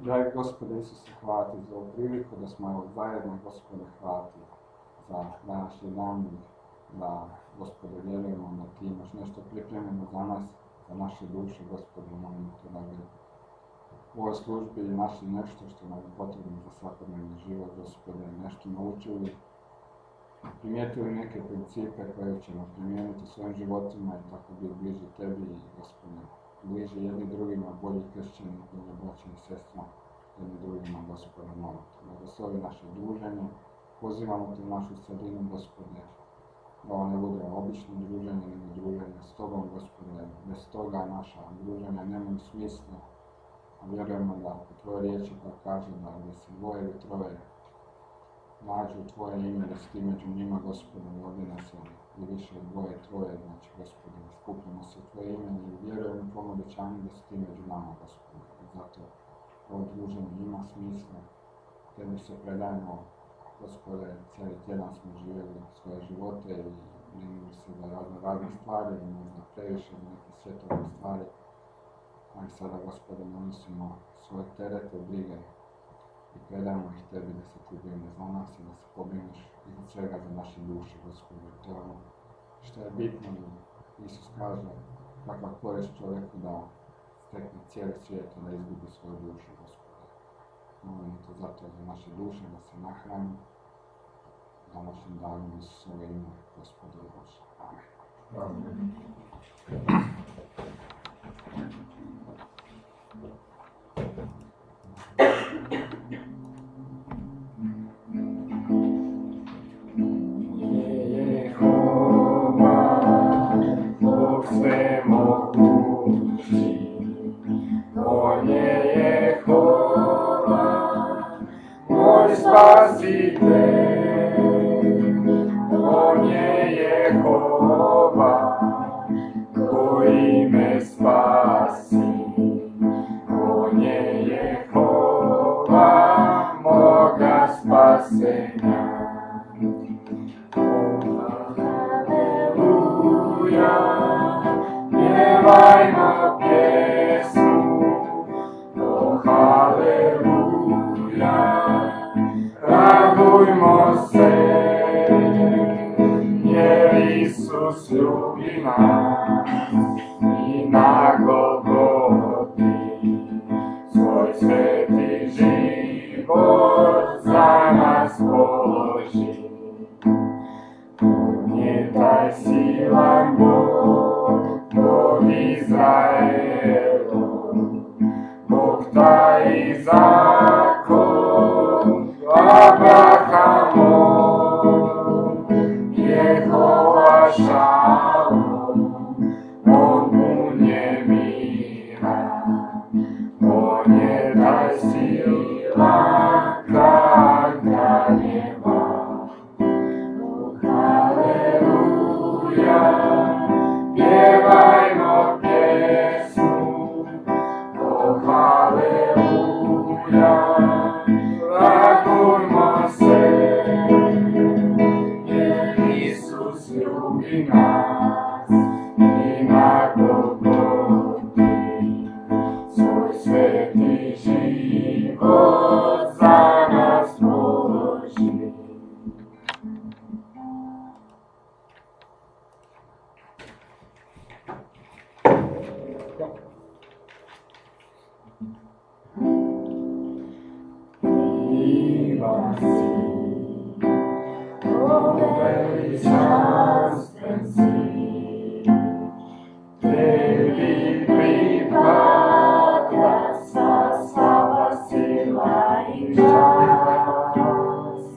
Dragi Gospode Isuse, hvala Ti za ovu priliku da smo zajedno, Gospode, hvala Ti za današnji dan, da, Gospode, vjerujemo da Ti imaš nešto pripremljeno za nas, za naše duše, Gospode, molimo Te da bi u ovoj službi našli nešto što nam je potrebno za svakodnevni život, Gospode, nešto naučili, primijetili neke principe koje ćemo primijeniti u svojim životima i tako biti bliži Tebi i, Gospode, bliži jedni drugima, bolji kršćani, bolje braće i sestra, jedni drugima, Gospode, molim Te. Blagoslovi naše druženje, pozivamo Te u našu sredinu, Gospode, da ovo ne bude obično druženje, nego druženje s Tobom, Gospode, bez toga naša druženja nemaju smisla, a vjerujemo da po Tvojoj riječi pa kaže da gdje se dvoje ili troje nađu Tvoje ime, da si Ti među njima, Gospode, ovdje nas je i više dvoje, troje, znači, Gospode, skupljamo se u Tvoje ime i vjerujemo u Tvom obećanju da si Ti među nama, Gospode. I zato ovo druženje ima smisla, Tebi se predajemo, Gospode, cijeli tjedan smo živjeli svoje živote i brinuli se za razne stvari, možda previše za neke svjetove stvari, ali sada, Gospode, donosimo svoje terete, brige i predajemo ih Tebi da se Ti brine za nas i da se pobrineš iza svega za naše duše, Gospode. To je ono što je bitno. Isus kaže kakva korist čovjeku da stekne cijeli svijet i da izgubi svoju dušu, Gospode. Molimo Te zato za naše duše da se nahrani današnjim danom Isusove ime, Gospode Bože. Amen. Amen. On je Jehova, koji me spasi. On je Jehova, moga spasenja. Haleluja, pjevajmo pjesmu. O haleluja, radujmo se, jer Isus ljubi nas i na Golgoti svoj sveti život za nas položi. On je taj silan Bog, Bog Izraelov, Bog taj zakon Abrahamov, Jehova Šalom, on pun je mira, on je taj silan kralj kraljeva. Haleluja, pjevajmo pjesmu, o haleluja, radujmo se, jer Isus ljubi nas i na Golgoti svoj sveti život za nas položi. Divan si, o veličanstven si, Tebi pripada sva slava, sila i čast.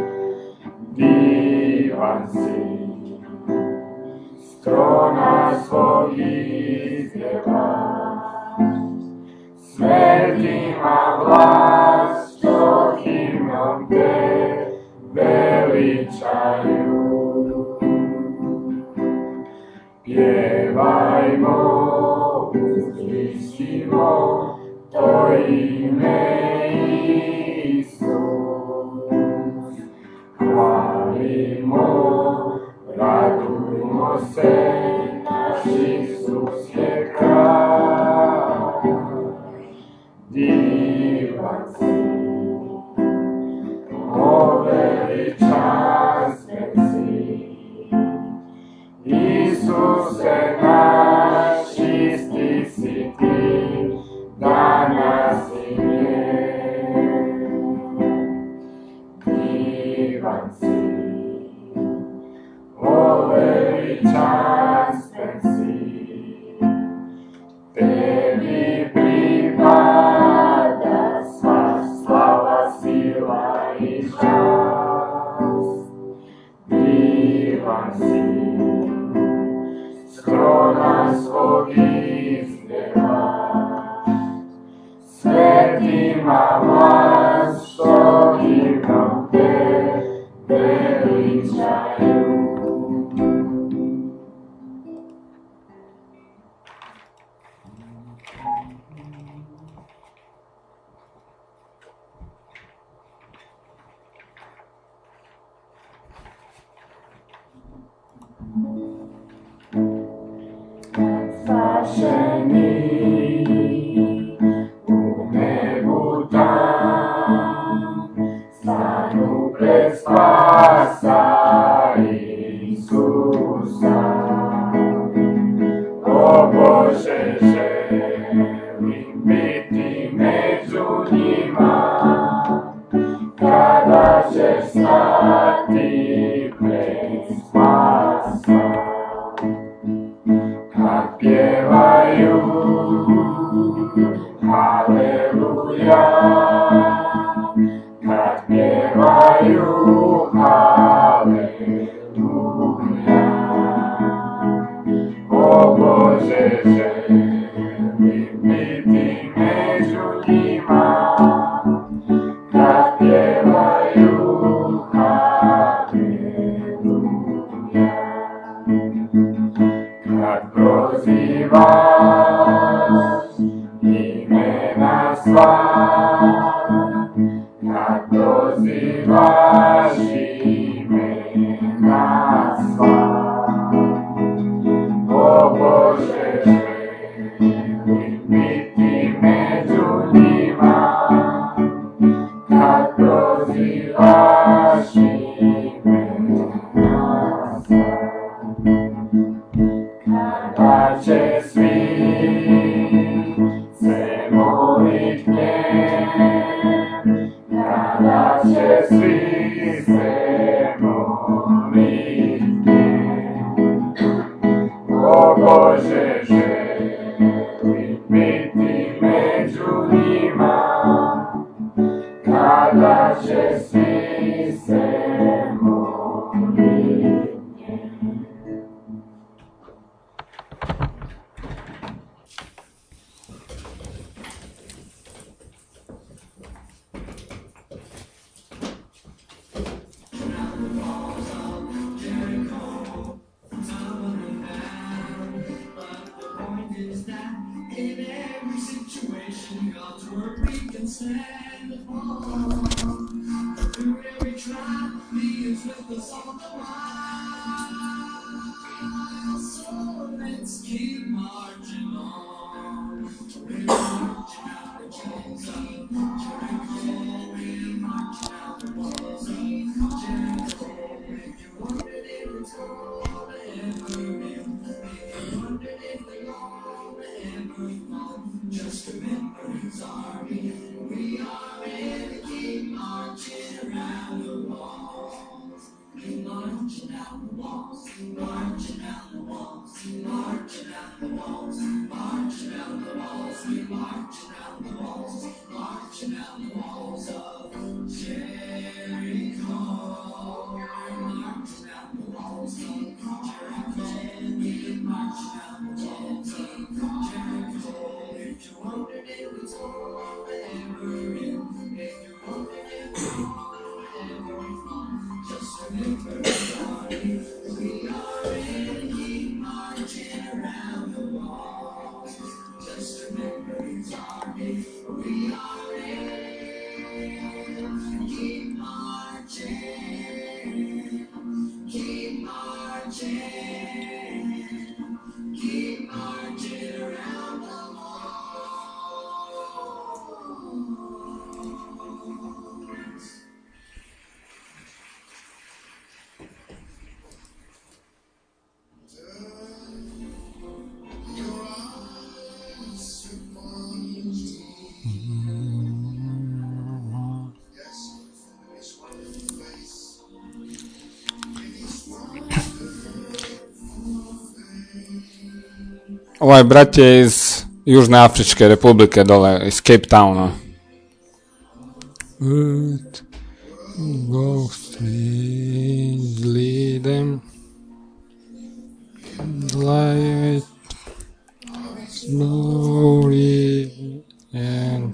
Divan si, s trona svog izgledaš, svetima vlast, što himnom te veličaju. Pjevajmo, uzvišimo to ime Isus. Hvalimo, radujmo se, naš Isus je kralj. Divan Ovaj brat je iz Južne Afričke republike dole, iz Cape Towna. Go streams, lead them, light, slowly, and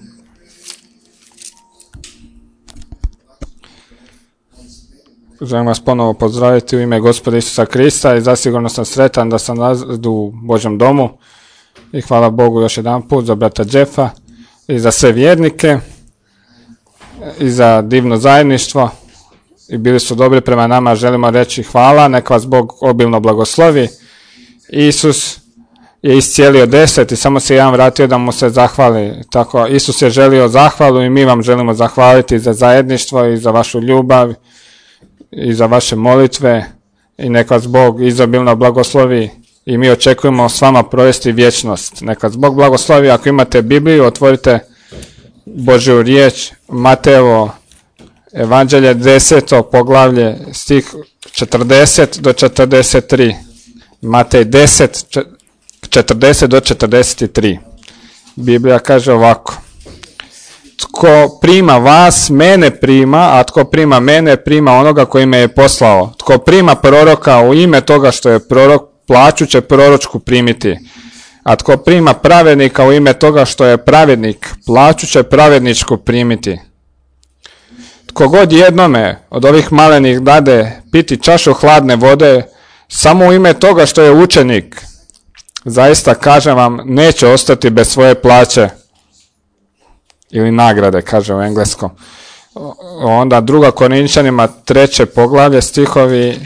želim vas ponovo pozdraviti u ime Gospoda Isusa Krista i zasigurno sam sretan da sam u Božjem domu i hvala Bogu još jedan put za brata Jeffa i za sve vjernike i za divno zajedništvo i bili su dobri prema nama. Želimo reći hvala, neka vas Bog obilno blagoslovi. Isus je iscijelio 10 i samo se jedan vratio da mu se zahvali. Tako, Isus je želio zahvalu i mi vam želimo zahvaliti za zajedništvo i za vašu ljubav i za vaše molitve i neka vas Bog izobilno blagoslovi i mi očekujemo s vama provesti vječnost. Neka vas Bog blagoslovi. Ako imate Bibliju, otvorite Božju riječ, Matejevo evanđelje 10. poglavlje, stih 40 do 43. Matej 10, 40 do 43. Biblija kaže ovako: tko prima vas, mene prima, a tko prima mene, prima onoga koji me je poslao. Tko prima proroka u ime toga što je prorok, plaću će proročku primiti. A tko prima pravednika u ime toga što je pravednik, plaću će pravedničku primiti. Tko god jednome od ovih malenih dade piti čašu hladne vode, samo u ime toga što je učenik, zaista kažem vam, neće ostati bez svoje plaće. Ili nagrade, kaže u engleskom. Onda 2. Korinčanima 3. poglavlje, stihovi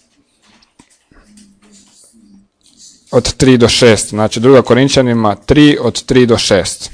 od 3 do 6. Znači 2. Korinčanima 3 od 3 do 6.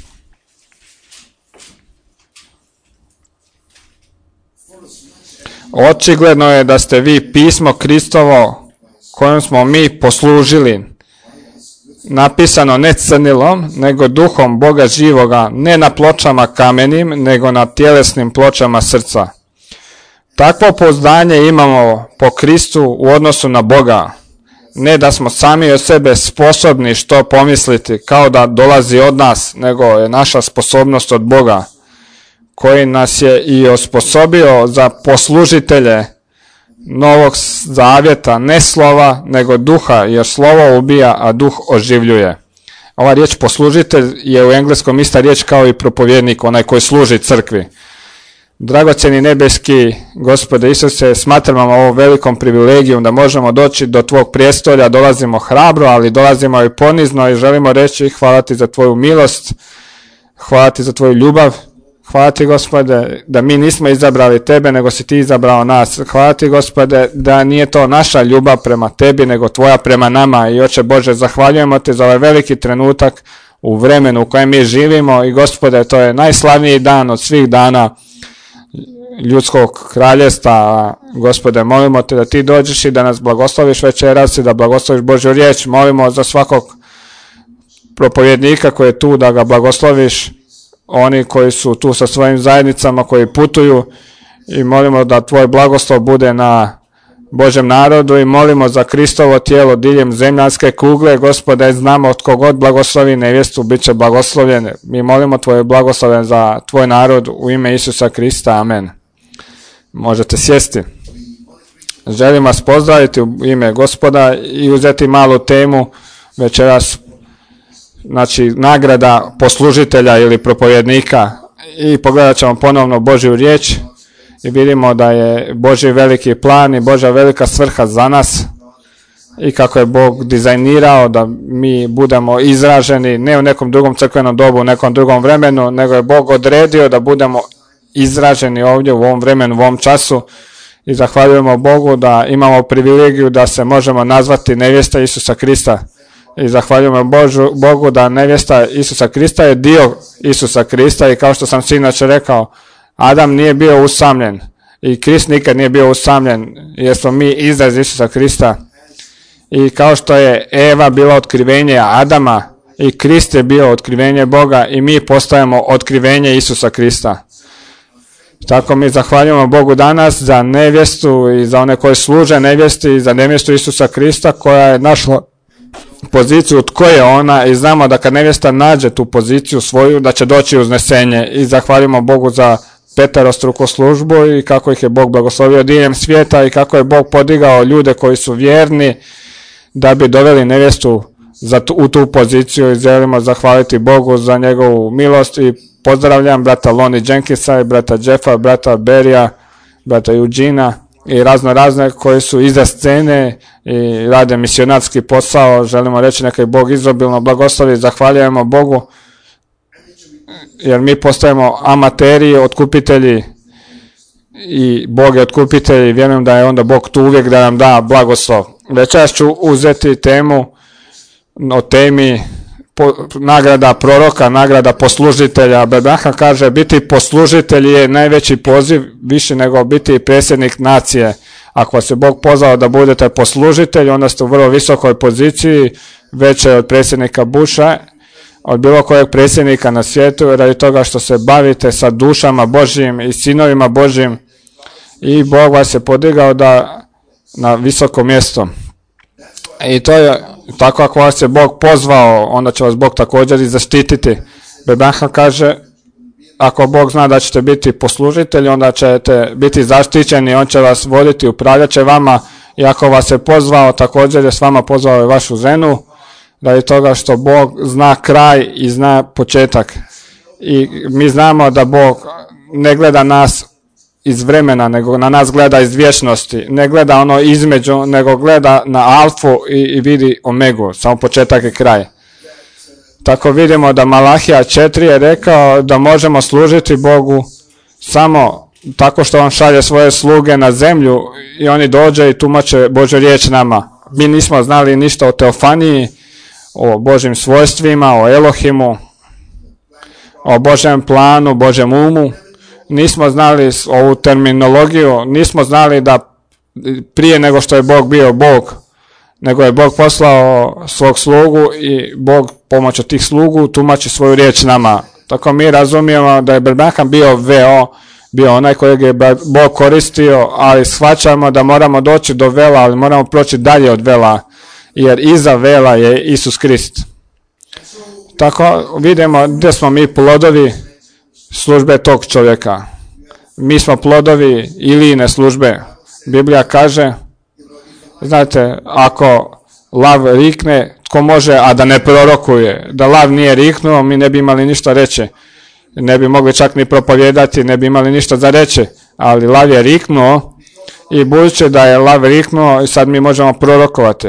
Očigledno je da ste vi pismo Kristovo kojom smo mi poslužili, napisano ne crnilom, nego duhom Boga živoga, ne na pločama kamenim, nego na tjelesnim pločama srca. Takvo pouzdanje imamo po Kristu u odnosu na Boga. Ne da smo sami od sebe sposobni što pomisliti, kao da dolazi od nas, nego je naša sposobnost od Boga, koji nas je i osposobio za poslužitelje Novog zavjeta, ne slova, nego duha, jer slovo ubija, a duh oživljuje. Ova riječ poslužitelj je u engleskom ista riječ kao i propovjednik, onaj koji služi crkvi. Dragocjeni nebeski Gospode Isuse, smatramo ovo velikom privilegijom da možemo doći do tvog prijestolja. Dolazimo hrabro, ali dolazimo i ponizno i želimo reći hvala ti za tvoju milost, hvala ti za tvoju ljubav. Hvala ti, Gospode, da mi nismo izabrali tebe, nego si ti izabrao nas. Hvala ti, Gospode, da nije to naša ljubav prema tebi, nego tvoja prema nama. I Oče Bože, zahvaljujemo ti za ovaj veliki trenutak u vremenu u kojem mi živimo. I Gospode, to je najslavniji dan od svih dana ljudskog kraljevstva. Gospode, molimo te da ti dođeš i da nas blagosloviš večeras i da blagosloviš Božju riječ. Molimo za svakog propovjednika koji je tu, da ga blagosloviš, oni koji su tu sa svojim zajednicama, koji putuju, i molimo da tvoj blagoslov bude na Božjem narodu i molimo za Kristovo tijelo diljem zemljanske kugle. Gospode, znamo od kogod blagoslovi nevjestu, bit će blagoslovljene. Mi molimo tvoje blagoslove za tvoj narod u ime Isusa Krista. Amen. Možete sjesti. Želim vas pozdraviti u ime Gospoda i uzeti malu temu večeras, znači nagrada poslužitelja ili propovjednika, i pogledat ćemo ponovno Božju riječ i vidimo da je Božji veliki plan i Božja velika svrha za nas i kako je Bog dizajnirao da mi budemo izraženi ne u nekom drugom crkvenom dobu, u nekom drugom vremenu, nego je Bog odredio da budemo izraženi ovdje u ovom vremenu, u ovom času, i zahvaljujemo Bogu da imamo privilegiju da se možemo nazvati nevjesta Isusa Krista. I zahvaljujemo Bogu da nevjesta Isusa Krista je dio Isusa Krista, i kao što sam sinoć rekao, Adam nije bio usamljen i Krist nikad nije bio usamljen, jer smo mi izraz Isusa Krista. I kao što je Eva bila otkrivenje Adama, i Krist je bio otkrivenje Boga, i mi postajemo otkrivenje Isusa Krista. Tako mi zahvaljujemo Bogu danas za nevjestu i za one koji služe nevjesti i za nevjestu Isusa Krista, koja je našla poziciju tko je ona i znamo da kad nevjesta nađe tu poziciju svoju, da će doći uznesenje. I zahvalimo Bogu za petarostruku službu i kako ih je Bog blagoslovio diljem svijeta i kako je Bog podigao ljude koji su vjerni da bi doveli nevjestu u tu poziciju, i želimo zahvaliti Bogu za njegovu milost. I pozdravljam brata Lonnie Jenkinsa i brata Jeffa, brata Berija, brata Eugena i razne koji su iza scene i rade misionarski posao. Želimo reći neka ih Bog izobilno blagoslovi. Zahvaljujemo Bogu jer mi postajemo amateri, otkupitelji, i Bog je otkupitelj i vjerujem da je onda Bog tu uvijek da nam da blagoslov. Večeras ću uzeti temu o temi nagrada proroka, nagrada poslužitelja. Bebraha kaže biti poslužitelj je najveći poziv, više nego biti predsjednik nacije. Ako vas je Bog pozvao da budete poslužitelj, onda ste u vrlo visokoj poziciji, veće od predsjednika Busha, od bilo kojeg predsjednika na svijetu, radi toga što se bavite sa dušama Božjim i sinovima Božjim, i Bog vas je podigao na visoko mjesto. I to je tako, ako vas je Bog pozvao, onda će vas Bog također i zaštititi. Bebraha kaže, ako Bog zna da ćete biti poslužitelji, onda ćete biti zaštićeni, on će vas voditi, upravljat će vama, i ako vas je pozvao, također je s vama pozvao i vašu ženu, radi toga što Bog zna kraj i zna početak. I mi znamo da Bog ne gleda nas iz vremena, nego na nas gleda iz vječnosti. Ne gleda ono između, nego gleda na alfu i vidi omegu, samo početak i kraj. Tako vidimo da Malahija 4 je rekao da možemo služiti Bogu samo tako što on šalje svoje sluge na zemlju i oni dođe i tumače Božju riječ nama. Mi nismo znali ništa o teofaniji, o Božjim svojstvima, o Elohimu, o Božjem planu, Božjem umu. Nismo znali ovu terminologiju, nismo znali da prije nego što je Bog bio Bog, nego je Bog poslao svog slugu i Bog pomoću tih slugu tumači svoju riječ nama. Tako mi razumijemo da je Branham bio onaj kojeg je Bog koristio, ali shvaćamo da moramo doći do vela, ali moramo proći dalje od vela, jer iza vela je Isus Krist. Tako vidimo gdje smo mi plodovi službe tog čovjeka. Mi smo plodovi Ilijine službe. Biblija kaže, znate, ako lav rikne, tko može, a da ne prorokuje? Da lav nije riknuo, mi ne bi imali ništa reći. Ne bi mogli čak ni propovijedati, ne bi imali ništa za reći. Ali lav je riknuo i budući da je lav riknuo, i sad mi možemo prorokovati.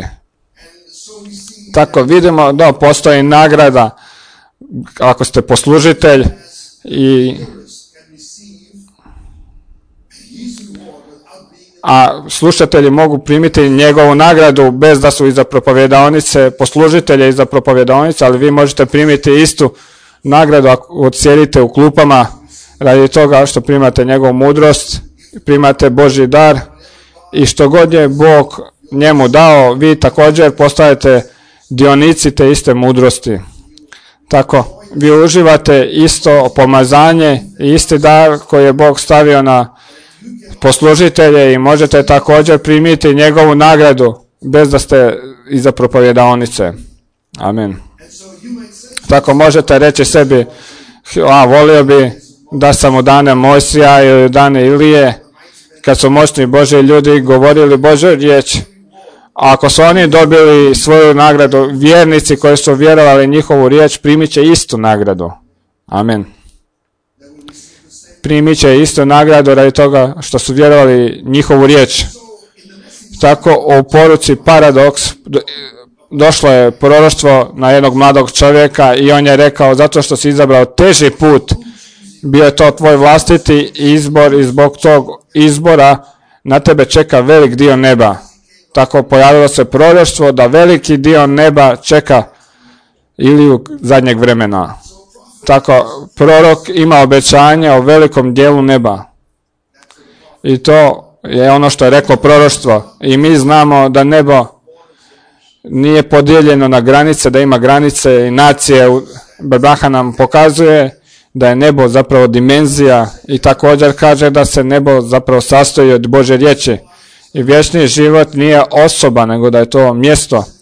Tako vidimo da postoji nagrada ako ste poslužitelj, a slušatelji mogu primiti njegovu nagradu bez da su iza propovjedaonice, poslužitelje iza propovjedaonice, ali vi možete primiti istu nagradu ako sjedite u klupama, radi toga što primate njegovu mudrost, primate Božji dar, i što god je Bog njemu dao, vi također postajete dionici te iste mudrosti. Tako, vi uživate isto pomazanje i isti dar koji je Bog stavio na poslužitelje, i možete također primiti njegovu nagradu bez da ste iza propovjedaonice. Amen. Tako možete reći sebi, volio bi da sam u dane Mojsija ili u dane Ilije, kad su moćni Božji ljudi govorili Božju riječ. A ako su oni dobili svoju nagradu, vjernici koji su vjerovali njihovu riječ primit će istu nagradu. Amen. Primit će istu nagradu radi toga što su vjerovali njihovu riječ. Tako u poruci Paradoks došlo je proroštvo na jednog mladog čovjeka i on je rekao, zato što si izabrao teži put, bio je to tvoj vlastiti izbor i zbog tog izbora na tebe čeka velik dio neba. Tako pojavilo se proroštvo da veliki dio neba čeka Iliju zadnjeg vremena. Tako prorok ima obećanje o velikom dijelu neba. I to je ono što je reklo proroštvo. I mi znamo da nebo nije podijeljeno na granice, da ima granice i nacije. Branham nam pokazuje da je nebo zapravo dimenzija, i također kaže da se nebo zapravo sastoji od Božje riječi. I vječni život nije osoba, nego da je to mjesto.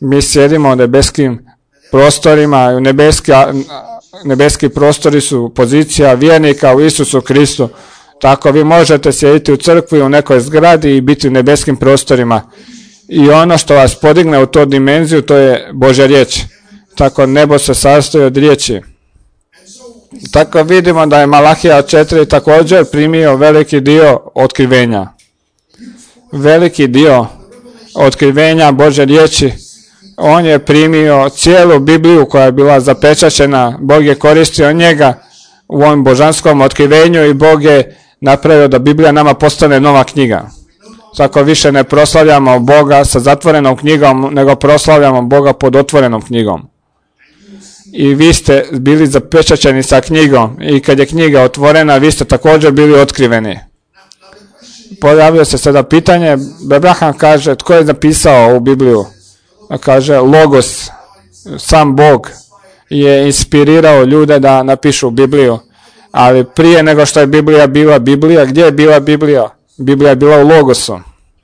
Mi sjedimo u nebeskim prostorima, nebeski prostori su pozicija vjernika u Isusu Kristu. Tako vi možete sjediti u crkvi, u nekoj zgradi i biti u nebeskim prostorima. I ono što vas podigne u tu dimenziju, to je Božja riječ. Tako nebo se sastoji od riječi. Tako vidimo da je Malahija 4 također primio veliki dio otkrivenja. Veliki dio otkrivenja Božje riječi. On je primio cijelu Bibliju koja je bila zapečaćena. Bog je koristio njega u ovom božanskom otkrivenju i Bog je napravio da Biblija nama postane nova knjiga. Tako više ne proslavljamo Boga sa zatvorenom knjigom, nego proslavljamo Boga pod otvorenom knjigom. I vi ste bili zapečaćeni sa knjigom i kad je knjiga otvorena, vi ste također bili otkriveni. Pojavio se sada pitanje, Abraham kaže, tko je napisao ovu Bibliju? Kaže, Logos, sam Bog je inspirirao ljude da napišu Bibliju. Ali prije nego što je Biblija bila Biblija, gdje je bila Biblija? Biblija je bila u Logosu.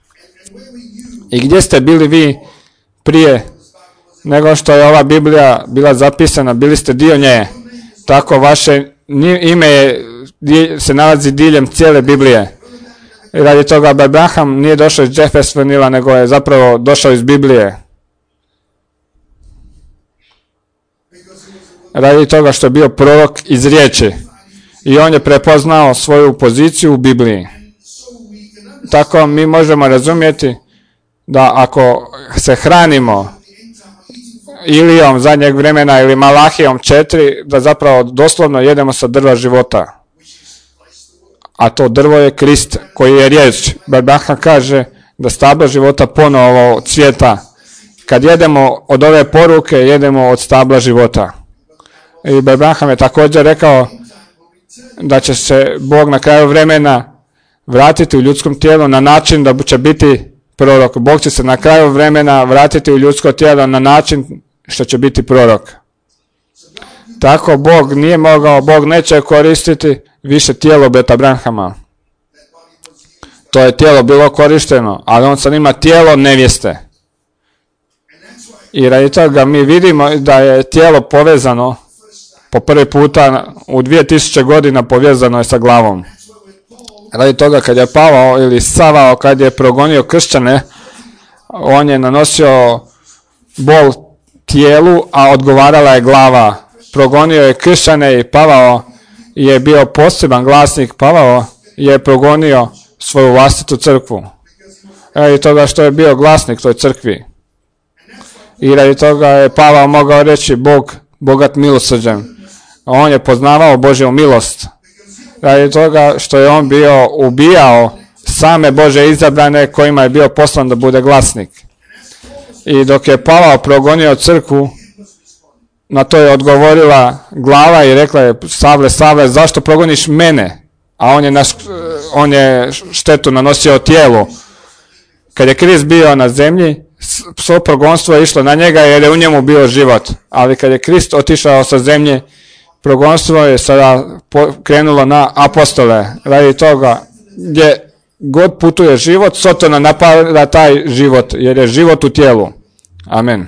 I gdje ste bili vi prije nego što je ova Biblija bila zapisana? Bili ste dio nje. Tako vaše ime se nalazi diljem cijele Biblije. I radi toga Abraham nije došao iz Jeffersonville, nego je zapravo došao iz Biblije. Radi toga što je bio prorok iz riječi. I on je prepoznao svoju poziciju u Bibliji. Tako mi možemo razumjeti da ako se hranimo Ilijom zadnjeg vremena ili Malahijom 4, da zapravo doslovno jedemo sa drva života. A to drvo je Krist koji je riječ. Abraham kaže da stablo života ponovo cvjeta. Kad jedemo od ove poruke, jedemo od stabla života. I Abraham je također rekao da će se Bog na kraju vremena vratiti u ljudskom tijelu na način da će biti prorok. Bog će se na kraju vremena vratiti u ljudsko tijelo na način što će biti prorok. Tako Bog neće koristiti više tijelo Bet Abrahama. To je tijelo bilo korišteno, ali on sad ima tijelo nevjeste. I radi toga mi vidimo da je tijelo povezano po prvi puta u 2000 godina povezano je sa glavom. Radi toga kad je Pavao ili Savao kad je progonio kršćane, on je nanosio bol tijelu, a odgovarala je glava. Progonio je kršćane i Pavao je bio poseban glasnik. Pavao je progonio svoju vlastitu crkvu. Radi toga što je bio glasnik toj crkvi. I radi toga je Pavao mogao reći Bog bogat milosrđem. On je poznavao Božju milost. Radi toga što je on bio ubijao same Bože izabrane kojima je bio poslan da bude glasnik. I dok je Pavao progonio crkvu, na to je odgovorila glava i rekla je Savle, zašto progoniš mene? A on je štetu nanosio tijelu. Kad je Krist bio na zemlji, svo progonstvo je išlo na njega jer je u njemu bio život. Ali kad je Krist otišao sa zemlje, progonstvo je sada krenulo na apostole. Radi toga gdje god putuje život, Sotona napada taj život, jer je život u tijelu. Amen.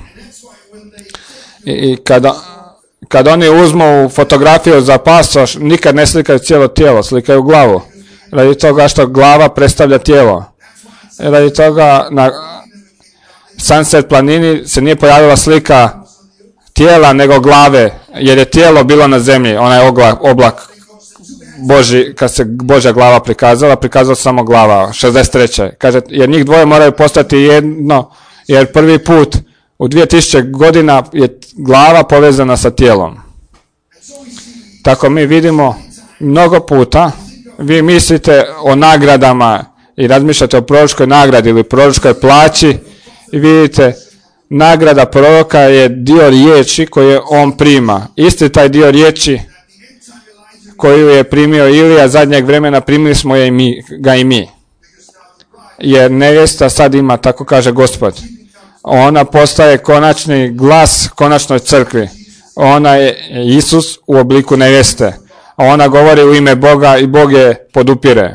I kada oni uzmu fotografiju za pasoš, nikad ne slikaju cijelo tijelo, slikaju glavu. Radi toga što glava predstavlja tijelo. Radi toga na Sunset planini se nije pojavila slika tijela nego glave, jer je tijelo bilo na zemlji, onaj oblak Boži, kad se Božja glava prikazala samo glava, 63. Kaže, jer njih dvoje moraju postati jedno, jer prvi put u 2000 godina je glava povezana sa tijelom. Tako mi vidimo mnogo puta, vi mislite o nagradama i razmišljate o proročkoj nagradi ili proročkoj plaći i vidite, nagrada proroka je dio riječi koje on prima. Isti taj dio riječi koju je primio Ilija zadnjeg vremena, primili smo ga i mi. Jer nevjesta sad ima, tako kaže Gospod. Ona postaje konačni glas konačnoj crkvi. Ona je Isus u obliku nevjeste. Ona govori u ime Boga i Bog je podupire.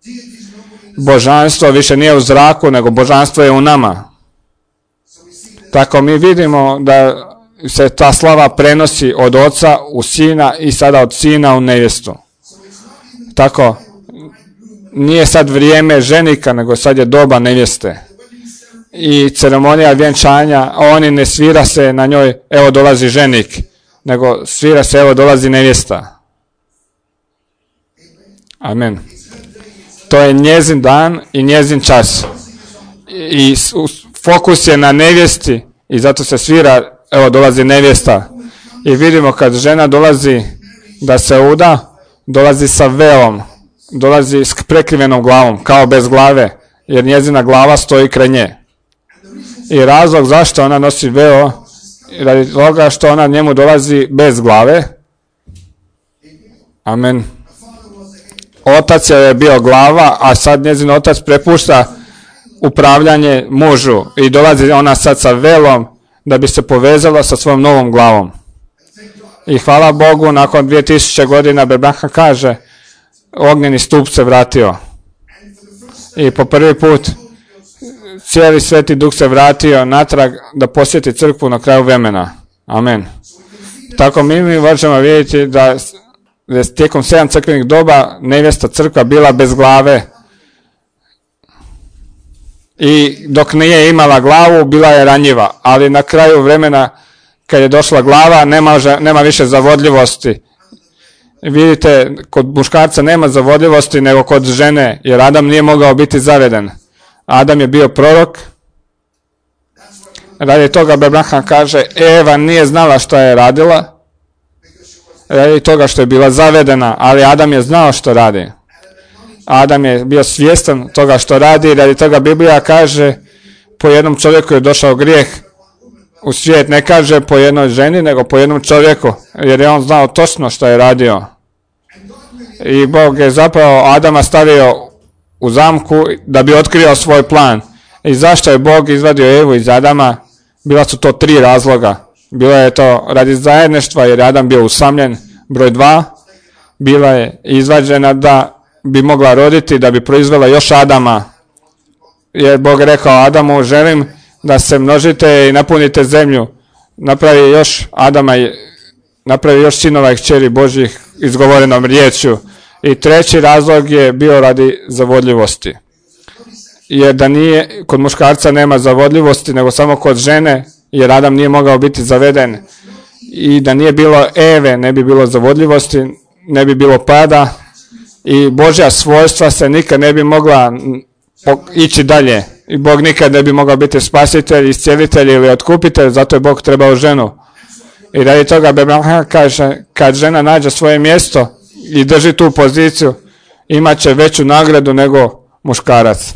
Božanstvo više nije u zraku, nego božanstvo je u nama. Tako mi vidimo da se ta slava prenosi od oca u sina i sada od sina u nevjestu. Tako, nije sad vrijeme ženika, nego sad je doba nevjeste. I ceremonija vjenčanja, oni ne svira se na njoj, evo dolazi ženik, nego svira se, evo dolazi nevjesta. Amen. To je njezin dan i njezin čas. I fokus je na nevjesti i zato se svira, evo dolazi nevjesta. I vidimo kad žena dolazi da se uda, dolazi sa velom, dolazi s prekrivenom glavom, kao bez glave, jer njezina glava stoji kraj nje. I razlog zašto ona nosi veo, radi toga što ona njemu dolazi bez glave. Amen. Otac je bio glava, a sad njezin otac prepušta upravljanje mužu i dolazi ona sad sa velom da bi se povezala sa svojom novom glavom. I hvala Bogu, nakon 2000 godina Bebraha kaže, ognjeni stup se vratio. I po prvi put cijeli Sveti Duh se vratio natrag da posjeti crkvu na kraju vremena. Amen. Tako mi možemo vidjeti da je tijekom 7 crkvenih doba nevjesta crkva bila bez glave. I dok nije imala glavu, bila je ranjiva. Ali na kraju vremena, kad je došla glava, nema više zavodljivosti. Vidite, kod muškarca nema zavodljivosti nego kod žene, jer Adam nije mogao biti zaveden. Adam je bio prorok. Radi toga Abraham kaže, Eva nije znala što je radila. Radi toga što je bila zavedena, ali Adam je znao što radi. Adam je bio svjestan toga što radi, radi toga Biblija kaže, po jednom čovjeku je došao grijeh u svijet, ne kaže po jednoj ženi, nego po jednom čovjeku, jer je on znao točno što je radio. I Bog je zapravo Adama stavio u zamku da bi otkrio svoj plan. I zašto je Bog izvadio Evu iz Adama? Bila su to 3 razloga. Bilo je to radi zajedništva, jer je Adam bio usamljen. Broj 2, bila je izvađena da bi mogla roditi, da bi proizvela još Adama. Jer Bog rekao Adamu, želim da se množite i napunite zemlju. Napravi još Adama, napravi još sinova i kćeri Božjih izgovorenom riječju. I 3. razlog je bio radi zavodljivosti. Jer da nije, kod muškarca nema zavodljivosti, nego samo kod žene, jer Adam nije mogao biti zaveden. I da nije bilo Eve, ne bi bilo zavodljivosti, ne bi bilo pada. I Božja svojstva se nikad ne bi mogla ići dalje. I Bog nikad ne bi mogao biti spasitelj, iscijelitelj ili otkupitelj, zato je Bog trebao ženu. I radi toga Abraham kaže, kad žena nađe svoje mjesto i drži tu poziciju, imat će veću nagradu nego muškarac.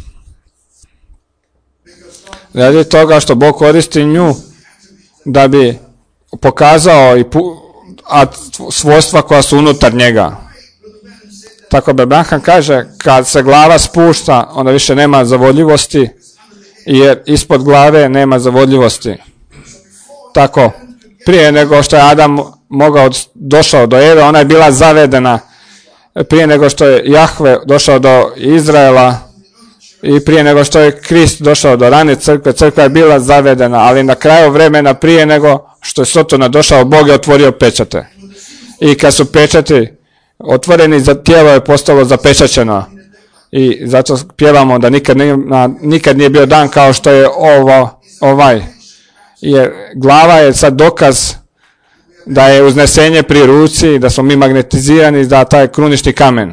Radi toga što Bog koristi nju da bi pokazao i svojstva koja su unutar njega. Tako Abraham kaže, kad se glava spušta, onda više nema zavodljivosti, jer ispod glave nema zavodljivosti. Tako, prije nego što je Adam došao do Eve, ona je bila zavedena. Prije nego što je Jahve došao do Izraela i prije nego što je Krist došao do rane crkve, crkva je bila zavedena, ali na kraju vremena prije nego što je Sotona došao, Bog je otvorio pečate. I kad su pečati otvoreni, za tijelo je postalo zapečaćeno. I zato pjevamo da nikad nije bio dan kao što je ovaj. Jer glava je sad dokaz da je uznesenje pri ruci, da smo mi magnetizirani za taj krunični kamen.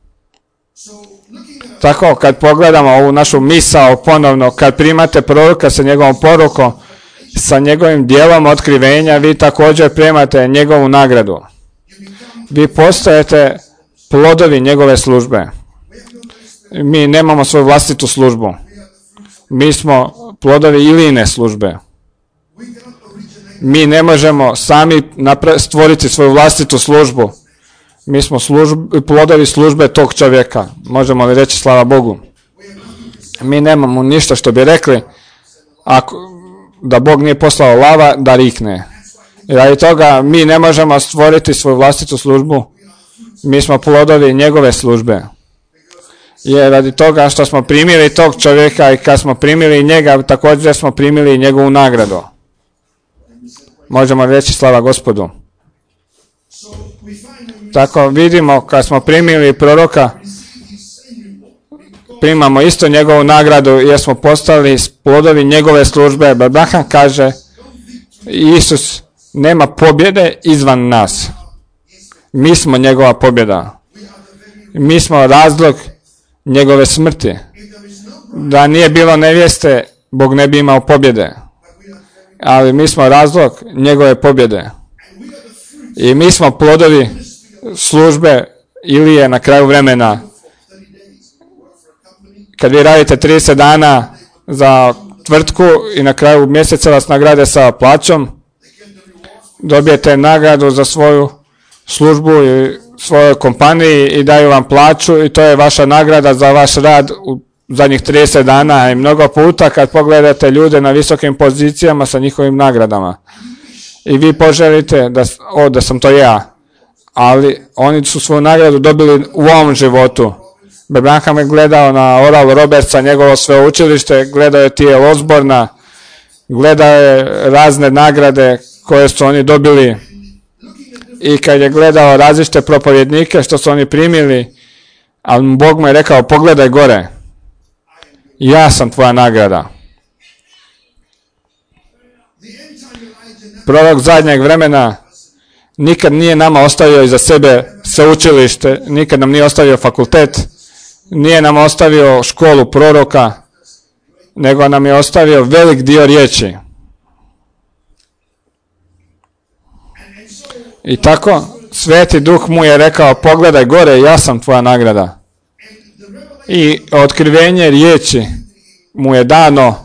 Tako, kad pogledamo ovu našu misao ponovno, kad primate proroka sa njegovom porukom, sa njegovim dijelom otkrivenja, vi također primate njegovu nagradu. Vi postajete plodovi njegove službe. Mi nemamo svoju vlastitu službu. Mi smo plodovi Iline službe. Mi ne možemo sami stvoriti svoju vlastitu službu. Mi smo plodovi službe tog čovjeka. Možemo li reći slava Bogu? Mi nemamo ništa što bi rekli da Bog nije poslao lava da rikne. I radi toga mi ne možemo stvoriti svoju vlastitu službu. Mi smo plodovi njegove službe. Jer radi toga što smo primili tog čovjeka i kad smo primili njega, također smo primili njegovu nagradu. Možemo reći slava Gospodu. Tako vidimo kad smo primili proroka, primamo isto njegovu nagradu jer smo postali plodovi njegove službe. Abraham kaže, Isus nema pobjede izvan nas. Mi smo njegova pobjeda. Mi smo razlog njegove smrti. Da nije bilo nevjeste, Bog ne bi imao pobjede. Ali mi smo razlog njegove pobjede. I mi smo plodovi službe Ilije na kraju vremena. Kad vi radite 30 dana za tvrtku i na kraju mjeseca vas nagrade sa plaćom, dobijete nagradu za svoju službu i svojoj kompaniji i daju vam plaću i to je vaša nagrada za vaš rad u zadnjih 30 dana i mnogo puta kad pogledate ljude na visokim pozicijama sa njihovim nagradama. I vi poželite da sam to ja, ali oni su svoju nagradu dobili u ovom životu. Abraham je gledao na Oral Robertsa, njegovo sveučilište, gledao je T.L. Osborna, gledao je razne nagrade koje su oni dobili i kad je gledao različite propovjednike što su oni primili, ali Bog mu je rekao, pogledaj gore, ja sam tvoja nagrada. Prorok zadnjeg vremena nikad nije nama ostavio iza sebe sveučilište, nikad nam nije ostavio fakultet, nije nam ostavio školu proroka, nego nam je ostavio velik dio riječi. I tako, Sveti Duh mu je rekao, pogledaj gore, ja sam tvoja nagrada. I otkrivenje riječi mu je dano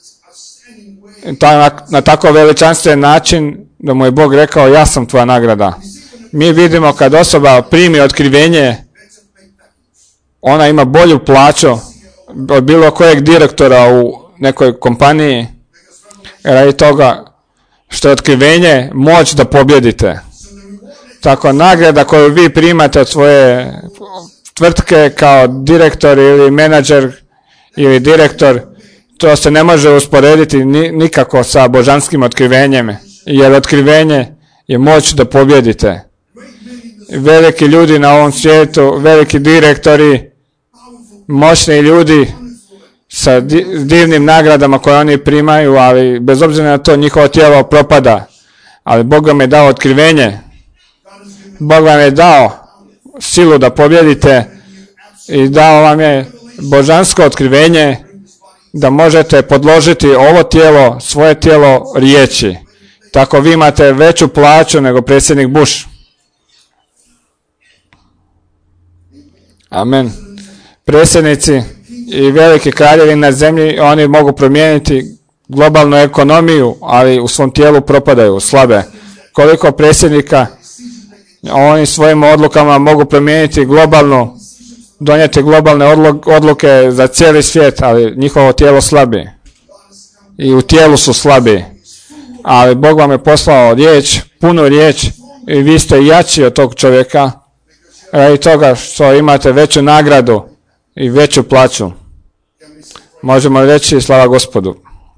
na tako veličanstven način da mu je Bog rekao, ja sam tvoja nagrada. Mi vidimo kad osoba primi otkrivenje, ona ima bolju plaću od bilo kojeg direktora u nekoj kompaniji, radi toga što je otkrivenje moć da pobjedite. Tako nagrada koju vi primate od svoje tvrtke kao direktor ili menadžer ili direktor, to se ne može usporediti nikako sa božanskim otkrivenjem, jer otkrivenje je moć da pobjedite. Veliki ljudi na ovom svijetu, veliki direktori, moćni ljudi sa divnim nagradama koje oni primaju, ali bez obzira na to njihovo tijelo propada. Ali Bog vam je dao otkrivenje. Bog vam je dao silu da pobjedite i dao vam je božansko otkrivenje da možete podložiti ovo tijelo, svoje tijelo riječi. Tako vi imate veću plaću nego predsjednik Bush. Amen. Predsjednici i veliki kraljevi na zemlji, oni mogu promijeniti globalnu ekonomiju, ali u svom tijelu propadaju, slabe. Koliko predsjednika, oni svojim odlukama mogu promijeniti globalno, donijeti globalne odluke za cijeli svijet, ali njihovo tijelo slabi. I u tijelu su slabi. Ali Bog vam je poslao riječ, punu riječ, i vi ste jači od tog čovjeka, radi toga što imate veću nagradu i veću plaću. Možemo reći slava Gospodu.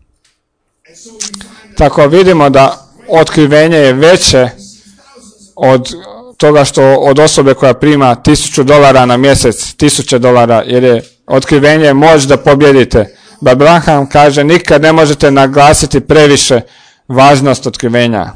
Tako vidimo da otkrivenje je veće od toga što od osobe koja prima $1000 na mjesec, $1000, jer je otkrivenje moć da pobjedite. Abraham kaže, nikad ne možete naglasiti previše važnost otkrivenja.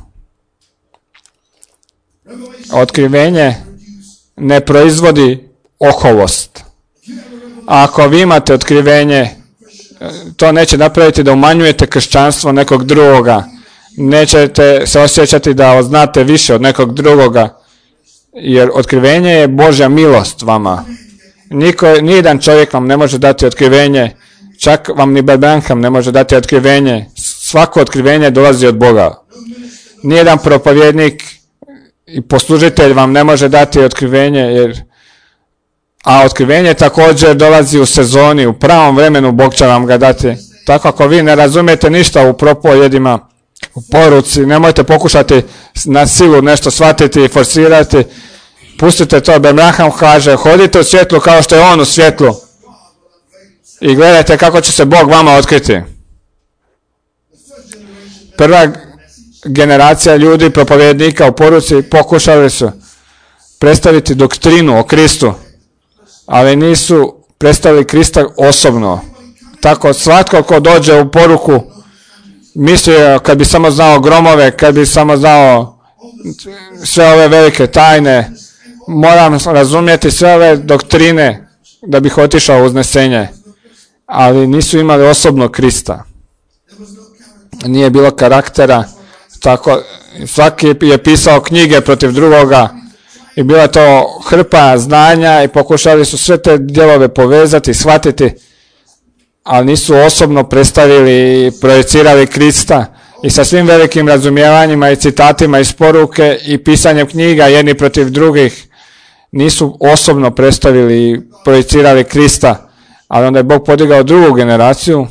Otkrivenje ne proizvodi oholost. Ako vi imate otkrivenje, to neće napraviti da umanjujete kršćanstvo nekog drugoga. Nećete se osjećati da znate više od nekog drugoga, jer otkrivenje je Božja milost vama. Nijedan čovjek vam ne može dati otkrivenje, čak vam ni Abraham ne može dati otkrivenje. Svako otkrivenje dolazi od Boga. Nijedan propovjednik i poslužitelj vam ne može dati otkrivenje, a otkrivenje također dolazi u sezoni, u pravom vremenu Bog će vam ga dati. Tako ako vi ne razumijete ništa u propovedima, u poruci, nemojte pokušati na silu nešto shvatiti i forsirati. Pustite to. Abraham kaže, hodite u svjetlu kao što je on u svjetlu i gledajte kako će se Bog vama otkriti. generacija ljudi, propovjednika u poruci pokušali su predstaviti doktrinu o Kristu, ali nisu predstavili Krista osobno. Tako svatko ko dođe u poruku mislio kad bi samo znao gromove, kad bi samo znao sve ove velike tajne, moram razumjeti sve ove doktrine da bih otišao u uznesenje, ali nisu imali osobno Krista. Nije bilo karaktera, tako svaki je pisao knjige protiv drugoga i bila to hrpa znanja i pokušali su sve te dijelove povezati, shvatiti, ali nisu osobno predstavili i projecirali Krista i sa svim velikim razumijevanjima i citatima iz poruke i pisanjem knjiga jedni protiv drugih nisu osobno predstavili i projecirali Krista, ali onda je Bog podigao drugu generaciju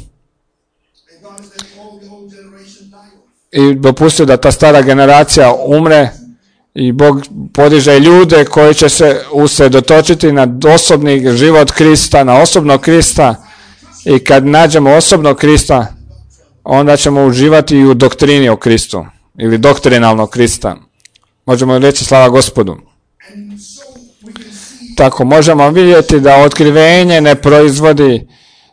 i dopustio da ta stara generacija umre i Bog podiže ljude koji će se usredotočiti na osobni život Krista, na osobnog Krista, i kad nađemo osobnog Krista, onda ćemo uživati i u doktrini o Kristu ili doktrinalnog Krista. Možemo reći slava Gospodu. Tako možemo vidjeti da otkrivenje ne proizvodi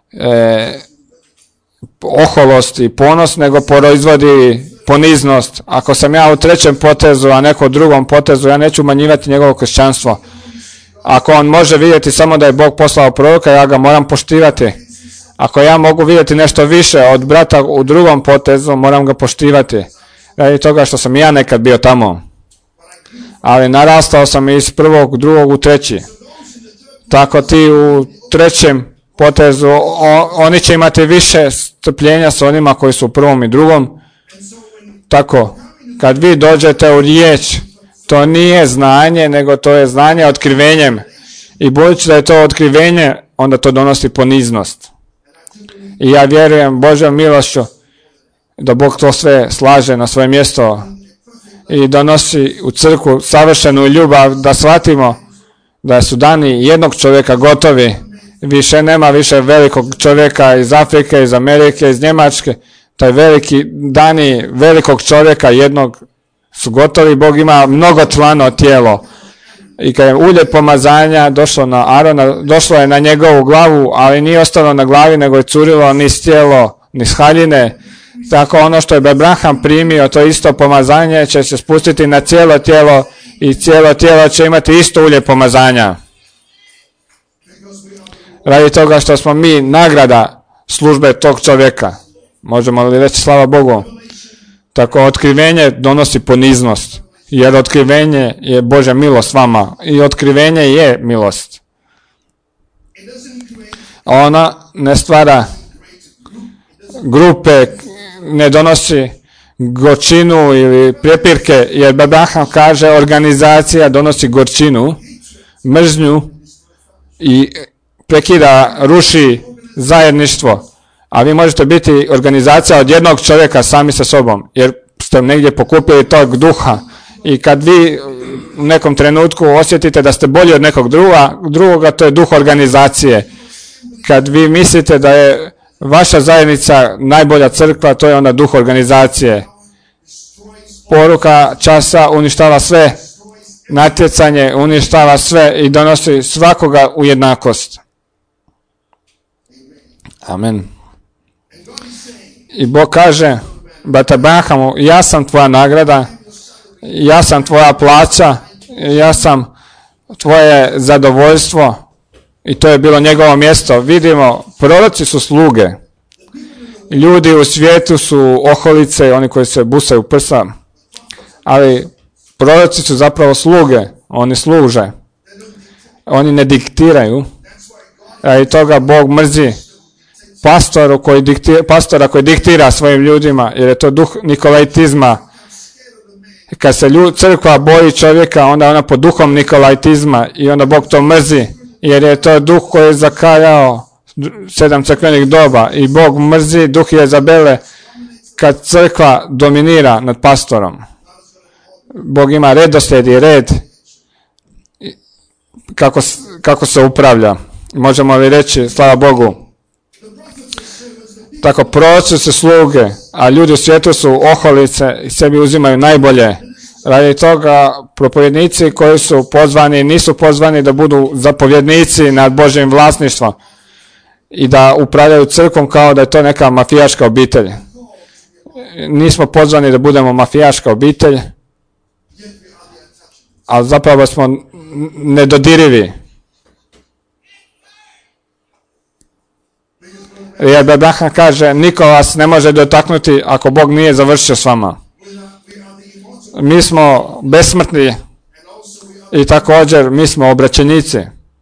oholost i ponos, nego proizvodi poniznost. Ako sam ja u trećem potezu, a neko u drugom potezu, ja neću umanjivati njegovo kršćanstvo. Ako on može vidjeti samo da je Bog poslao proroka, ja ga moram poštivati. Ako ja mogu vidjeti nešto više od brata u drugom potezu, moram ga poštivati. Radi toga što sam ja nekad bio tamo. Ali narastao sam iz prvog, drugog u treći. Tako ti u trećem potezu, oni će imati više strpljenja s onima koji su u prvom i drugom. Tako, kad vi dođete u riječ, to nije znanje, nego to je znanje otkrivenjem. I budući da je to otkrivenje, onda to donosi poniznost. I ja vjerujem Božjom milošću da Bog to sve slaže na svoje mjesto i donosi u crkvu savršenu ljubav, da shvatimo da su dani jednog čovjeka gotovi. Više nema više velikog čovjeka iz Afrike, iz Amerike, iz Njemačke. Taj veliki dani velikog čovjeka jednog su gotovi. Bog ima mnogočlano tijelo. I kad je ulje pomazanja došlo na Arona, došlo je na njegovu glavu, ali nije ostalo na glavi, nego je curilo niz tijelo, niz haljine. Tako ono što je Abraham primio, to isto pomazanje će se spustiti na cijelo tijelo i cijelo tijelo će imati isto ulje pomazanja. Radi toga što smo mi nagrada službe tog čovjeka. Možemo li reći slava Bogu? Tako otkrivenje donosi poniznost. Jer otkrivenje je Božja milost vama. I otkrivenje je milost. Ona ne stvara grupe, ne donosi gorčinu ili prepirke. Jer Abraham kaže organizacija donosi gorčinu, mržnju i prekida, ruši zajedništvo. A vi možete biti organizacija od jednog čovjeka sami sa sobom. Jer ste negdje pokupili tog duha. I kad vi u nekom trenutku osjetite da ste bolji od nekog drugoga, to je duh organizacije. Kad vi mislite da je vaša zajednica najbolja crkva, to je onda duh organizacije. Poruka časa uništava sve, natjecanje uništava sve i donosi svakoga u jednakost. Amen. I Bog kaže, brate Abrahamu, ja sam tvoja nagrada, ja sam tvoja plaća, ja sam tvoje zadovoljstvo. I to je bilo njegovo mjesto. Vidimo, proroci su sluge. Ljudi u svijetu su oholice, oni koji se busaju prsa. Ali proroci su zapravo sluge. Oni služe. Oni ne diktiraju. I toga Bog mrzi pastora koji diktira svojim ljudima, jer je to duh nikolajtizma. Kad se crkva boji čovjeka, onda ona pod duhom nikolajtizma i onda Bog to mrzi, jer je to duh koji je zakaljao 7 crkvenih doba i Bog mrzi duh Jezabele kad crkva dominira nad pastorom. Bog ima redoslijed i red kako se upravlja. Možemo li reći slava Bogu? Tako proroci su sluge, a ljudi u svijetu su oholice i sebi uzimaju najbolje. Radi toga propovjednici koji su pozvani nisu pozvani da budu zapovjednici nad Božjim vlasništvom i da upravljaju crkvom kao da je to neka mafijaška obitelj. Nismo pozvani da budemo mafijaška obitelj, ali zapravo smo nedodirivi. Jer Abraham kaže, niko vas ne može dotaknuti ako Bog nije završio s vama. Mi smo besmrtni i također mi smo obraćenici.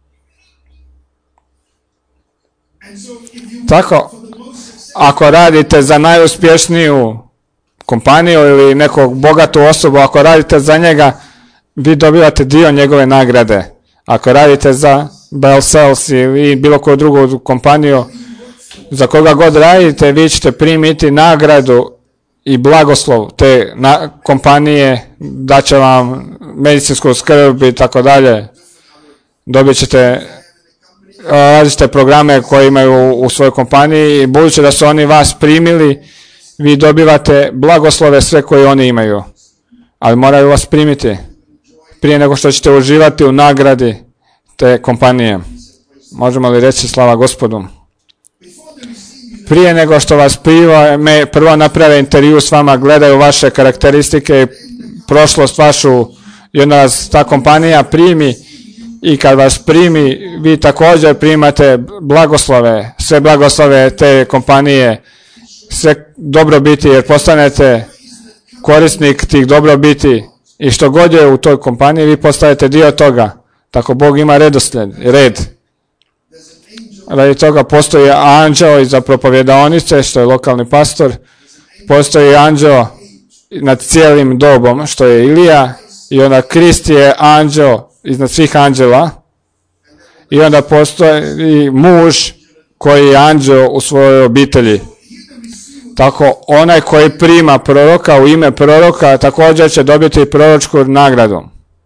Tako, ako radite za najuspješniju kompaniju ili nekog bogatu osobu, ako radite za njega, vi dobivate dio njegove nagrade. Ako radite za Belsels ili bilo koju drugu kompaniju, za koga god radite, vi ćete primiti nagradu i blagoslov te kompanije, daće vam medicinsku skrb i tako dalje. Dobit ćete različite programe koje imaju u svojoj kompaniji i budući da su oni vas primili, vi dobivate blagoslove sve koje oni imaju. Ali moraju vas primiti prije nego što ćete uživati u nagradi te kompanije. Možemo li reći slava Gospodu? Prije nego što vas prvo naprave intervju s vama, gledaju vaše karakteristike i prošlost vašu i onda vas ta kompanija primi i kad vas primi, vi također primate blagoslove, sve blagoslove te kompanije, sve dobrobiti jer postanete korisnik tih dobrobiti i što god je u toj kompaniji, vi postajete dio toga. Tako Bog ima red. Radi toga postoji anđeo iza propovjedaonice, što je lokalni pastor. Postoji anđeo nad cijelim dobom, što je Ilija. I onda Krist je anđeo iznad svih anđela. I onda postoji muž koji je anđeo u svojoj obitelji. Tako onaj koji prima proroka u ime proroka također će dobiti proročku nagradu.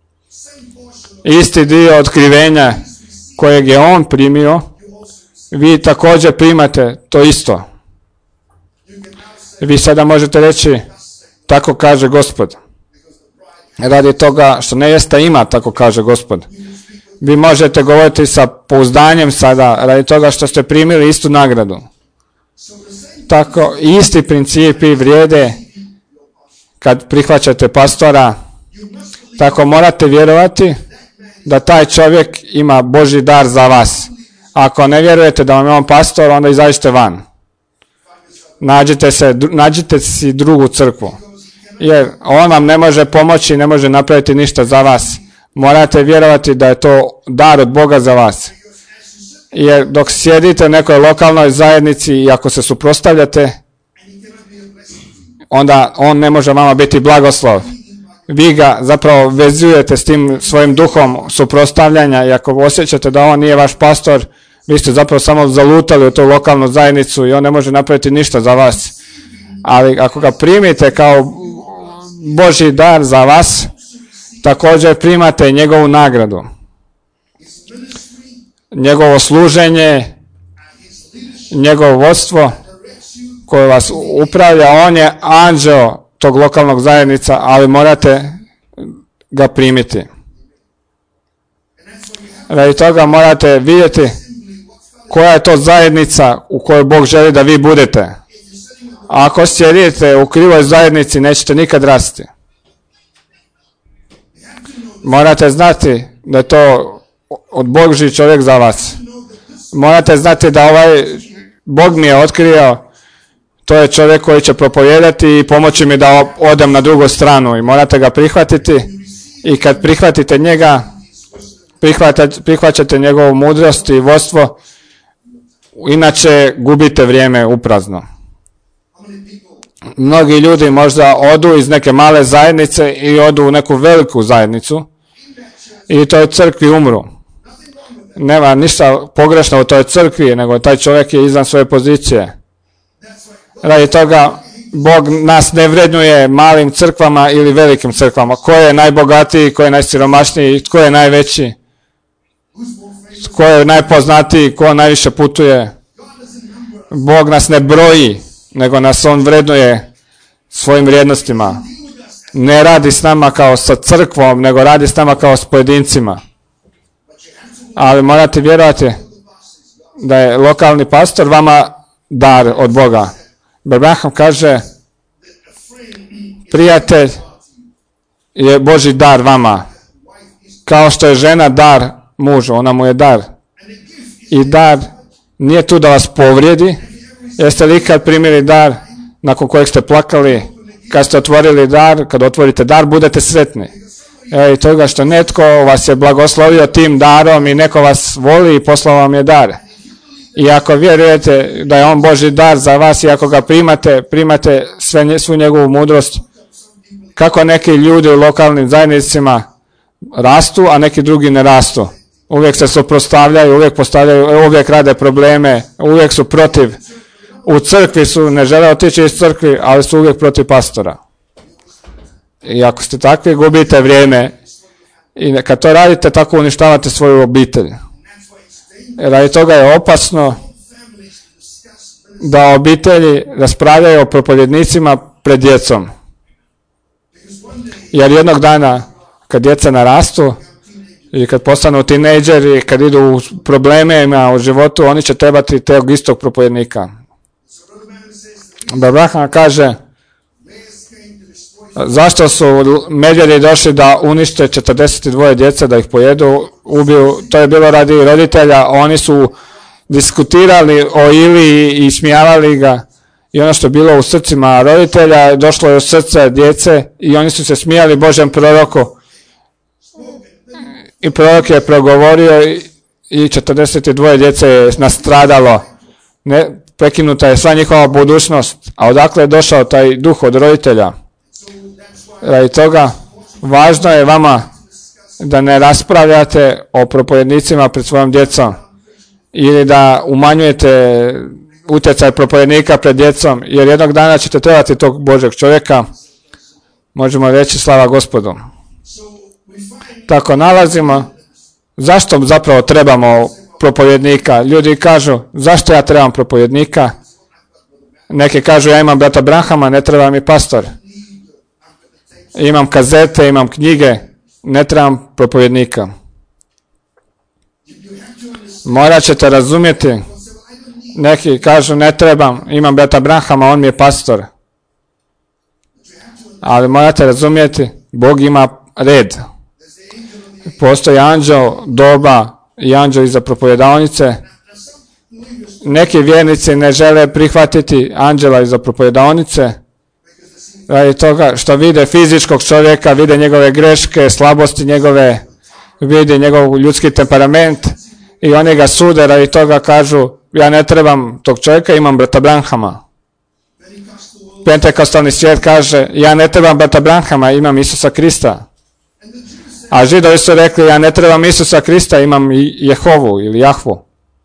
Isti dio otkrivenja kojeg je on primio, vi također primate to isto. Vi sada možete reći, tako kaže Gospod. Radi toga što nevjesta ima, tako kaže Gospod. Vi možete govoriti sa pouzdanjem sada, radi toga što ste primili istu nagradu. Tako isti principi vrijede kad prihvaćate pastora. Tako morate vjerovati da taj čovjek ima Božji dar za vas. Ako ne vjerujete da vam je on pastor, onda izađite van. Nađite si drugu crkvu. Jer on vam ne može pomoći, ne može napraviti ništa za vas. Morate vjerovati da je to dar od Boga za vas. Jer dok sjedite u nekoj lokalnoj zajednici i ako se suprotstavljate, onda on ne može vama biti blagoslov. Vi ga zapravo vezujete s tim svojim duhom suprotstavljanja i ako osjećate da on nije vaš pastor, vi ste zapravo samo zalutali u tu lokalnu zajednicu i on ne može napraviti ništa za vas. Ali ako ga primite kao Božji dar za vas, također primate njegovu nagradu. Njegovo služenje, njegovo vodstvo koje vas upravlja, on je anđeo tog lokalnog zajednica, ali morate ga primiti. Radi toga morate vidjeti koja je to zajednica u kojoj Bog želi da vi budete. A ako sjedite u krivoj zajednici, nećete nikad rasti. Morate znati da je to od Božji čovjek za vas. Morate znati da ovaj Bog mi je otkrio, to je čovjek koji će propovijedati i pomoći mi da odem na drugu stranu. I morate ga prihvatiti i kad prihvatite njega, prihvaćate njegovu mudrost i vodstvo, inače gubite vrijeme uprazno. Mnogi ljudi možda odu iz neke male zajednice i odu u neku veliku zajednicu i u toj crkvi umru. Nema ništa pogrešno u toj crkvi, nego taj čovjek je izvan svoje pozicije. Radi toga Bog nas ne vrednuje malim crkvama ili velikim crkvama. Ko je najbogatiji, ko je najsiromašniji, tko je najveći, tko je najpoznatiji, ko najviše putuje. Bog nas ne broji, nego nas on vrednuje svojim vrijednostima. Ne radi s nama kao sa crkvom, nego radi s nama kao s pojedincima. Ali morate vjerovati da je lokalni pastor vama dar od Boga. Abraham kaže, prijatelj je Božji dar vama. Kao što je žena dar mužu, ona mu je dar. I dar nije tu da vas povrijedi. Jeste li ikad primili dar nakon kojeg ste plakali? Kad ste otvorili dar, kad otvorite dar, budete sretni. I toga što netko vas je blagoslovio tim darom i neko vas voli i poslao vam je dar. I ako vjerujete da je on Božji dar za vas i ako ga primate svu njegovu mudrost, kako neki ljudi u lokalnim zajednicama rastu, a neki drugi ne rastu. Uvijek se suprotstavljaju, uvijek rade probleme, uvijek su protiv. U crkvi su, ne žele otići iz crkvi, ali su uvijek protiv pastora. I ako ste takvi, gubite vrijeme. I kad to radite, tako uništavate svoju obitelj. Radi toga je opasno da obitelji raspravljaju o propovjednicima pred djecom. Jer jednog dana, kad djeca narastu i kad postanu tinejdžeri, kad idu u problemima u životu, oni će trebati tog istog propovjednika. Abraham kaže, zašto su medvjedi došli da unište 42 djece, da ih pojedu, ubiju, to je bilo radi roditelja, oni su diskutirali o Iliji i smijavali ga i ono što je bilo u srcima roditelja došlo je u srce djece i oni su se smijali Božjem proroku i prorok je progovorio i 42 djece je nastradalo. Prekinuta je sva njihova budućnost, a odakle je došao taj duh od roditelja? Radi toga, važno je vama da ne raspravljate o propovjednicima pred svojom djecom ili da umanjujete utjecaj propovjednika pred djecom, jer jednog dana ćete trebati tog Božeg čovjeka. Možemo reći slava Gospodu. Tako nalazimo zašto zapravo trebamo propovjednika. Ljudi kažu, zašto ja trebam propovjednika? Neki kažu, ja imam brata Abrahama, ne treba mi pastor. Imam kazete, imam knjige, ne trebam propovjednika. Morat ćete razumjeti. Neki kažu, ne trebam, imam brata Abrahama, on mi je pastor. Ali morate razumjeti, Bog ima red. Postoji anđel doba i anđel iza propovjedaonice. Neki vjernici ne žele prihvatiti anđela iza propovjedaonice radi toga što vide fizičkog čovjeka, vide njegove greške, slabosti njegove, vide njegov ljudski temperament i oni ga sude radi toga, kažu, ja ne trebam tog čovjeka, imam brata Abrahama. Pentekostalni svijet kaže, ja ne trebam brata Abrahama, imam Isusa Krista. A Židovi su rekli, ja ne trebam Isusa Krista, imam Jehovu ili Jahvu.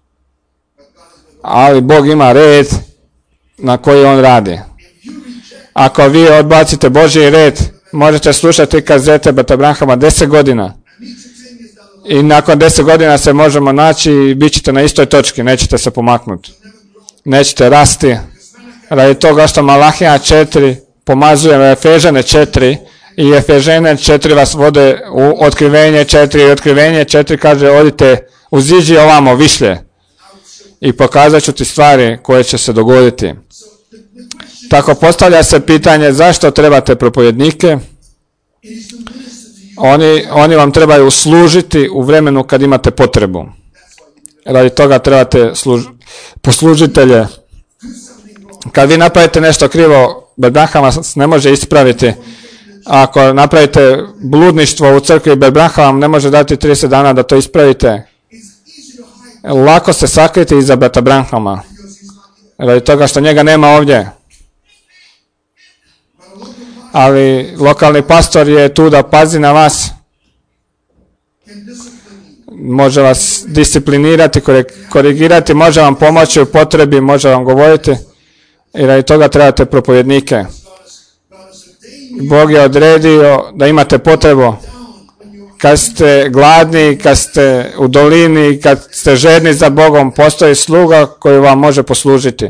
Ali Bog ima red na koji on radi. Ako vi odbacite Božji red, možete slušati kazete brata Abrahama 10 godina. I nakon 10 godina se možemo naći i bit ćete na istoj točki, nećete se pomaknuti. Nećete rasti. Radi toga što Malahija 4 pomazuje Efežane 4 i Efežane 4 vas vode u otkrivenje 4 i otkrivenje 4 kaže odite uziđi ovamo višlje i pokazat ću ti stvari koje će se dogoditi. Tako postavlja se pitanje zašto trebate propovjednike. Oni vam trebaju služiti u vremenu kad imate potrebu. Radi toga trebate poslužitelje. Kad vi napravite nešto krivo, Abraham vas ne može ispraviti. Ako napravite bludništvo u crkvi, Abraham vam ne može dati 30 dana da to ispravite. Lako se sakriti iza brata Abrahama. Radi toga što njega nema ovdje. Ali lokalni pastor je tu da pazi na vas. Može vas disciplinirati, korigirati, može vam pomoći u potrebi, može vam govoriti. I radi toga trebate propovjednike. Bog je odredio da imate potrebu. kad ste gladni, kad ste u dolini, kad ste žedni za Bogom, postoji sluga koji vam može poslužiti.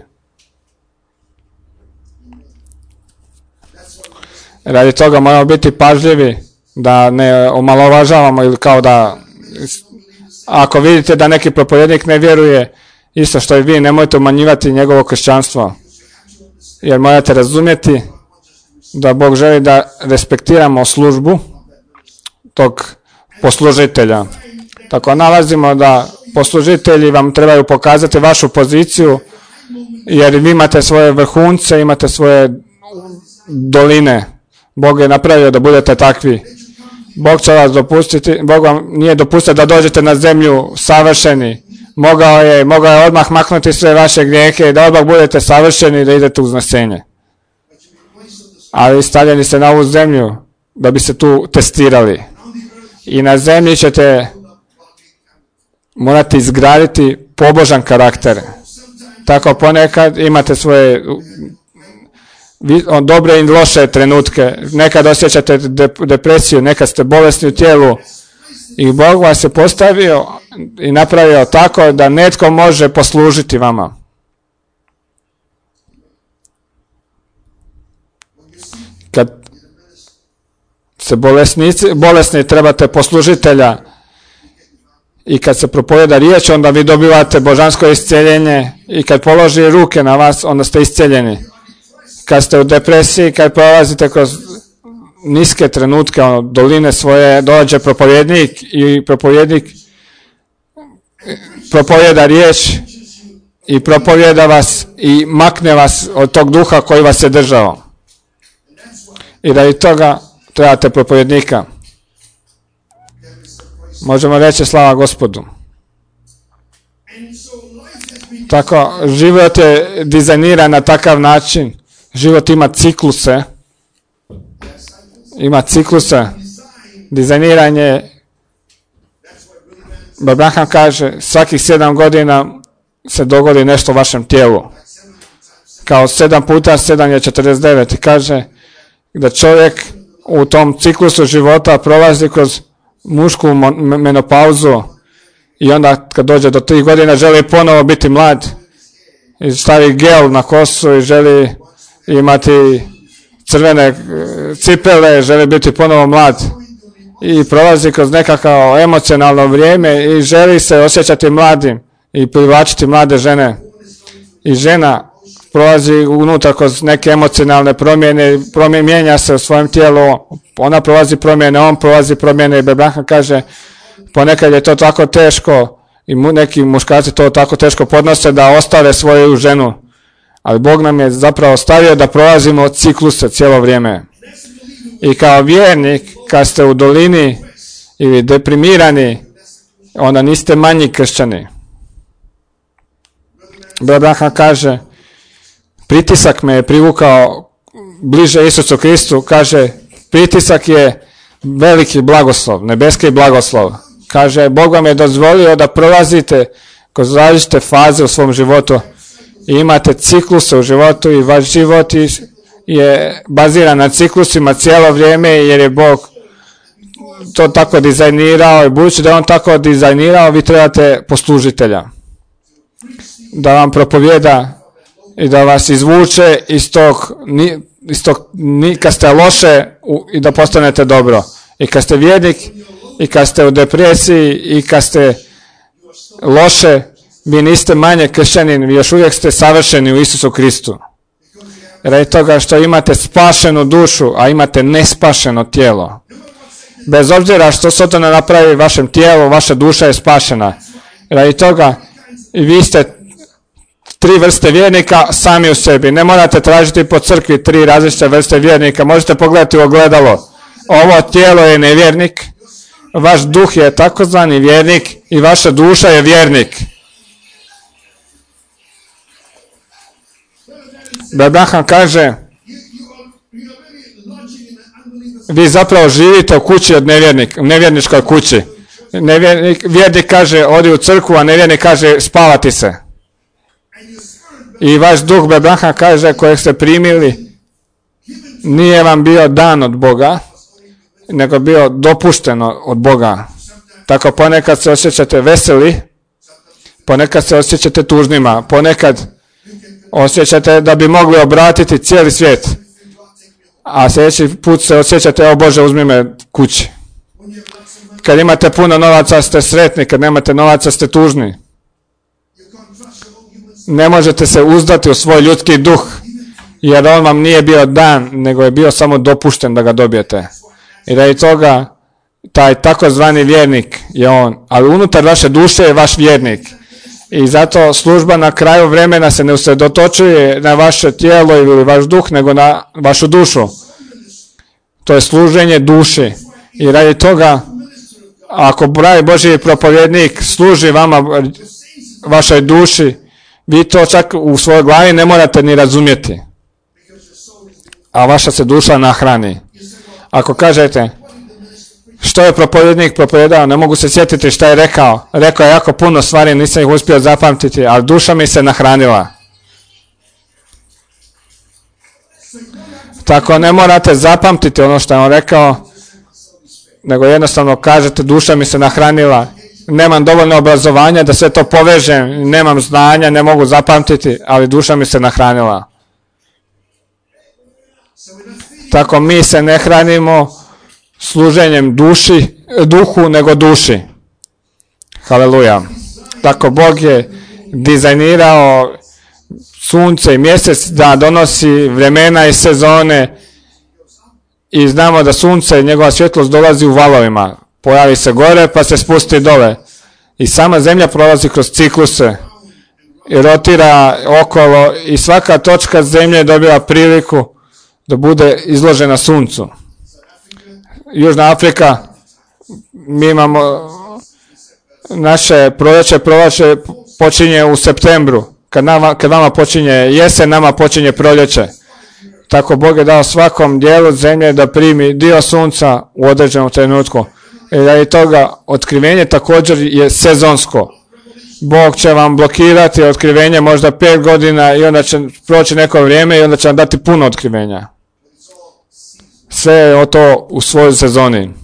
Radi toga moramo biti pažljivi da ne omalovažavamo ili kao da ako vidite da neki propovjednik ne vjeruje isto što i vi, nemojte umanjivati njegovo kršćanstvo. Jer morate razumjeti da Bog želi da respektiramo službu tog poslužitelja. Tako nalazimo da poslužitelji vam trebaju pokazati vašu poziciju, jer vi imate svoje vrhunce, imate svoje doline. Bog je napravio da budete takvi. Bog će vas dopustiti, Bog vam nije dopustio da dođete na zemlju savršeni. Mogao je odmah maknuti sve vaše grijehe i da odmah budete savršeni i da idete u uznesenje. Ali stavljeni ste na ovu zemlju da bi se tu testirali. I na zemlji ćete morati izgraditi pobožan karakter. Tako ponekad imate svoje dobre i loše trenutke. Nekad osjećate depresiju, nekad ste bolesni u tijelu. I Bog vas je postavio i napravio tako da netko može poslužiti vama. Kad se bolesni trebate poslužitelja i kad se propovjeda riječ, onda vi dobivate božansko isceljenje i kad položi ruke na vas, onda ste isceljeni. Kad ste u depresiji, kad prolazite kroz niske trenutke, doline svoje, dođe propovjednik i propovjednik propovjeda riječ i propovjeda vas i makne vas od tog duha koji vas je držao. I radi toga trebate propovjednika. Možemo reći slava Gospodu. Tako, život je dizajniran na takav način. Život ima cikluse. Dizajniranje, Abraham kaže, svakih 7 godina se dogodi nešto u vašem tijelu. Kao 7 puta 7 je 49. I kaže da čovjek u tom ciklusu života prolazi kroz mušku menopauzu i onda kad dođe do 3 godina želi ponovo biti mlad i stavi gel na kosu i želi imati crvene cipele, želi biti ponovo mlad i prolazi kroz nekakav emocionalno vrijeme i želi se osjećati mladim i privlačiti mlade žene. I žena prolazi unutra kroz neke emocionalne promjene, mijenja se u svojem tijelu, ona prolazi promjene, on prolazi promjene i Abraham kaže ponekad je to tako teško i neki muškarci to tako teško podnose da ostave svoju ženu. Ali Bog nam je zapravo stavio da prolazimo cikluse cijelo vrijeme. I kao vjernik, kad ste u dolini ili deprimirani, onda niste manji kršćani. Abraham kaže, pritisak me je privukao bliže Isusu Kristu, kaže, pritisak je veliki blagoslov, nebeski blagoslov. Kaže, Bog vam je dozvolio da prolazite kroz različite faze u svom životu i imate cikluse u životu i vaš život je baziran na ciklusima cijelo vrijeme jer je Bog to tako dizajnirao i budući da je on tako dizajnirao, vi trebate poslužitelja da vam propovjeda i da vas izvuče iz tog kad ste loše i da postanete dobro. I kad ste vjernik i kad ste u depresiji i kad ste loše, vi niste manje kršćanin, vi još uvijek ste savršeni u Isusu Kristu. Radi toga što imate spašenu dušu, a imate nespašeno tijelo. Bez obzira što Sotona napravi vašem tijelu, vaša duša je spašena. Radi toga vi ste 3 vrste vjernika sami u sebi. Ne morate tražiti po crkvi 3 različite vrste vjernika. Možete pogledati u ogledalo. Ovo tijelo je nevjernik, vaš duh je takozvani vjernik i vaša duša je vjernik. Abraham kaže, vi zapravo živite u kući od nevjerničkoj kući. Vjernik kaže, odi u crkvu, a nevjernik kaže, spavati se. I vaš duh, Abraham kaže, kojeg ste primili, nije vam bio dan od Boga, nego bio dopušteno od Boga. Tako ponekad se osjećate veseli, ponekad se osjećate tužnima, ponekad osjećate da bi mogli obratiti cijeli svijet, a sljedeći put se osjećate, o Bože, uzmi me kući. Kad imate puno novaca ste sretni, kad nemate novaca ste tužni. Ne možete se uzdati u svoj ljudski duh, jer on vam nije bio dan, nego je bio samo dopušten da ga dobijete. I radi toga, taj takozvani vjernik je on, ali unutar vaše duše je vaš vjernik. I zato služba na kraju vremena se ne usredotočuje na vaše tijelo ili vaš duh, nego na vašu dušu. To je služenje duši. I radi toga, ako pravi Božji propovjednik služi vama, vašoj duši, vi to čak u svojoj glavi ne morate ni razumjeti. A vaša se duša nahrani. Ako kažete, što je propovjednik propovedao, ne mogu se sjetiti šta je rekao. Rekao je jako puno stvari, nisam ih uspio zapamtiti, ali duša mi se nahranila. Tako ne morate zapamtiti ono što je on rekao, nego jednostavno kažete, duša mi se nahranila. Nemam dovoljno obrazovanja da sve to povežem, nemam znanja, ne mogu zapamtiti, ali duša mi se nahranila. Tako mi se ne hranimo služenjem duhu, nego duši. Haleluja. Tako Bog je dizajnirao sunce i mjesec da donosi vremena i sezone i znamo da sunce i njegova svjetlost dolazi u valovima. Pojavi se gore pa se spusti dole. I sama zemlja prolazi kroz cikluse i rotira okolo i svaka točka zemlje dobiva priliku da bude izložena suncu. Južna Afrika, mi imamo naše proljeće počinje u septembru. Kad vama počinje jesen, nama počinje proljeće. Tako Bog je dao svakom dijelu zemlje da primi dio sunca u određenom trenutku. I radi toga otkrivenje također je sezonsko. Bog će vam blokirati otkrivenje možda 5 godina i onda će proći neko vrijeme i onda će vam dati puno otkrivenja. Sve je to u svojoj sezoni.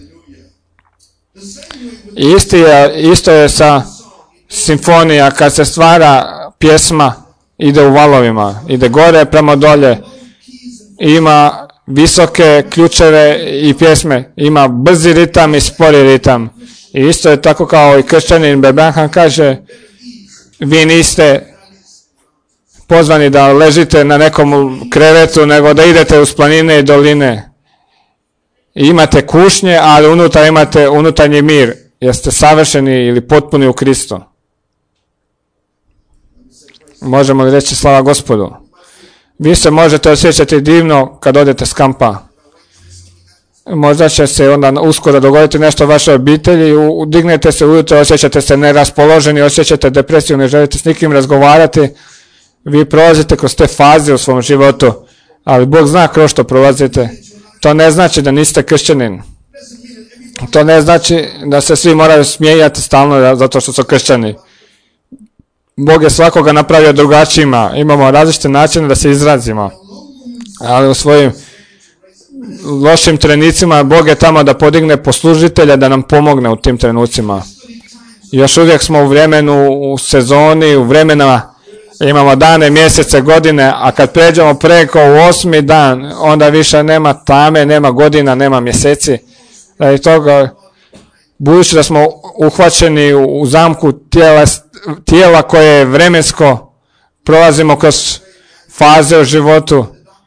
I isto je sa simfonija, kad se stvara pjesma, ide u valovima, ide gore prema dolje, ima visoke ključeve i pjesme, ima brzi ritam i spori ritam. I isto je tako kao i kršćanin Branham kaže, vi niste pozvani da ležite na nekom krevetu, nego da idete uz planine i doline. I imate kušnje, ali unutar imate unutarnji mir, jer ste savršeni ili potpuni u Kristu. Možemo li reći slava Gospodu? Vi se možete osjećati divno kad odete s kampa. Možda će se onda uskoro dogoditi nešto u vašoj obitelji, dignete se ujutro, osjećate se neraspoloženi, osjećate depresiju, ne želite s nikim razgovarati. Vi prolazite kroz te faze u svom životu, ali Bog zna kroz što prolazite. To ne znači da niste kršćanin. To ne znači da se svi moraju smijati stalno zato što su kršćani. Bog je svakoga napravio drugačijima. Imamo različite načine da se izrazimo. Ali u svojim lošim trenucima Bog je tamo da podigne poslužitelja da nam pomogne u tim trenucima. Još uvijek smo u vremenu, u sezoni, u vremenama. Imamo dane, mjesece, godine, a kad pređemo preko u 8. dan, onda više nema tame, nema godina, nema mjeseci. Radi toga, budući da smo uhvaćeni u zamku tijela koje je vremensko, prolazimo kroz faze u životu.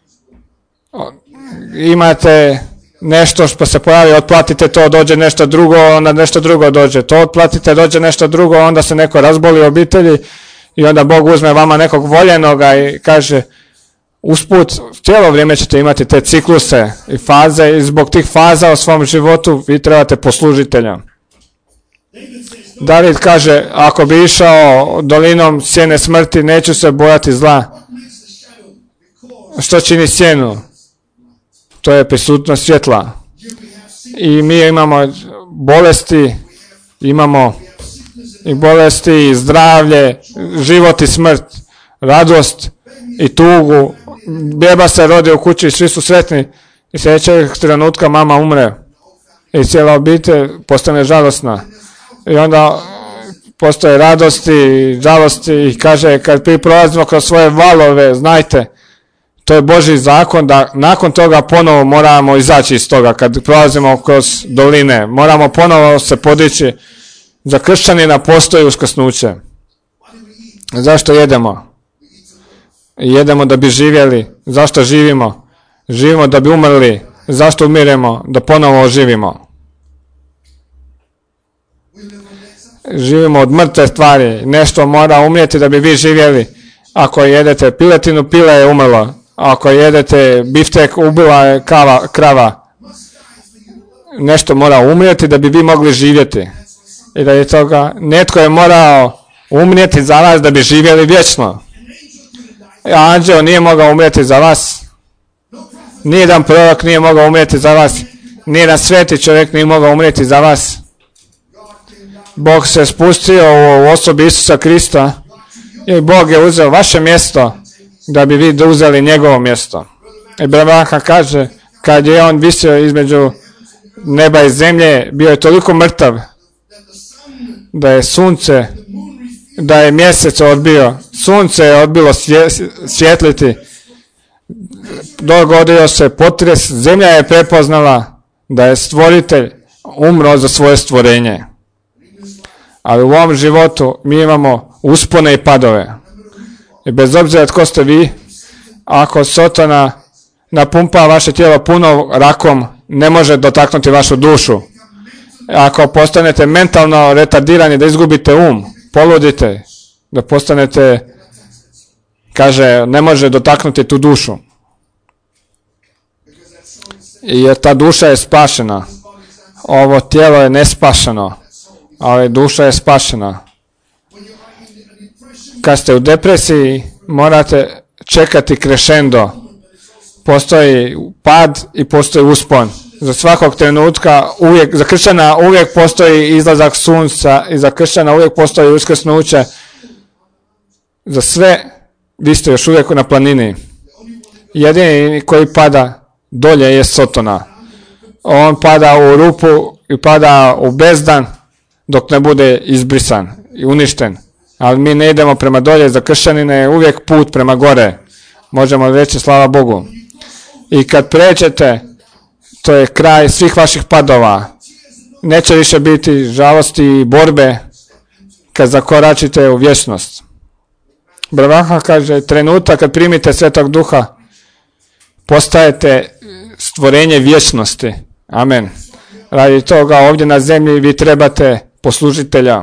Imate nešto što se pojavi, otplatite to, dođe nešto drugo, onda nešto drugo dođe. To otplatite, dođe nešto drugo, onda se neko razboli u obitelji i onda Bog uzme vama nekog voljenoga i kaže, usput, cijelo vrijeme ćete imati te cikluse i faze i zbog tih faza u svom životu vi trebate poslužitelja. David kaže, ako bi išao dolinom sjene smrti, neću se bojati zla. Što čini sjenu? To je prisutnost svjetla. I mi imamo bolesti, imamo i bolesti, i zdravlje, život i smrt, radost i tugu. Beba se rodi u kući i svi su sretni i sljedećeg trenutka mama umre. i cijela obitelj postane žalosna. I onda postoje radosti i žalosti i kaže kad prolazimo kroz svoje valove, znajte, to je Božji zakon da nakon toga ponovo moramo izaći iz toga. Kad prolazimo kroz doline, moramo ponovo se podići. Za kršćanina postoji uskrsnuće. Zašto jedemo? Jedemo da bi živjeli. Zašto živimo? Živimo da bi umrli. Zašto umiremo? Da ponovo oživimo. Živimo od mrtve stvari. Nešto mora umrijeti da bi vi živjeli. Ako jedete piletinu, pile je umrlo. Ako jedete biftek, ubila je krava. Nešto mora umrijeti da bi vi mogli živjeti. I da je toga, netko je morao umrijeti za vas da bi živjeli vječno. Anđeo nije mogao umrijeti za vas. Nijedan prorok nije mogao umrijeti za vas. Nijedan sveti čovjek nije mogao umrijeti za vas. Bog se spustio u osobi Isusa Krista i Bog je uzeo vaše mjesto da bi vi uzeli njegovo mjesto. I Branham kaže, kad je on visio između neba i zemlje, bio je toliko mrtav da je sunce, da je mjesec odbio. Sunce je odbilo svjetliti. Dogodio se potres, zemlja je prepoznala da je stvoritelj umro za svoje stvorenje. Ali u ovom životu mi imamo uspone i padove. I bez obzira tko ste vi, ako Sotona napumpa vaše tijelo puno rakom, ne može dotaknuti vašu dušu. Ako postanete mentalno retardirani, da izgubite poludite, da postanete, kaže, ne može dotaknuti tu dušu. Jer ta duša je spašena. Ovo tijelo je nespašeno, ali duša je spašena. Kad ste u depresiji, morate čekati crescendo. Postoji pad i postoji uspon. Za svakog trenutka, za kršćana uvijek postoji izlazak sunca i za kršćana uvijek postoji uskrsnuće. Za sve, vi ste još uvijek na planini. Jedini koji pada dolje je Sotona. On pada u rupu i pada u bezdan dok ne bude izbrisan i uništen. Ali mi ne idemo prema dolje, za kršćanine je uvijek put prema gore. Možemo reći slava Bogu. I kad pređete, to je kraj svih vaših padova. Neće više biti žalosti i borbe kad zakoračite u vječnost. Branham kaže, trenutak kad primite Svetog Duha, postajete stvorenje vječnosti. Amen. Radi toga ovdje na zemlji vi trebate poslužitelja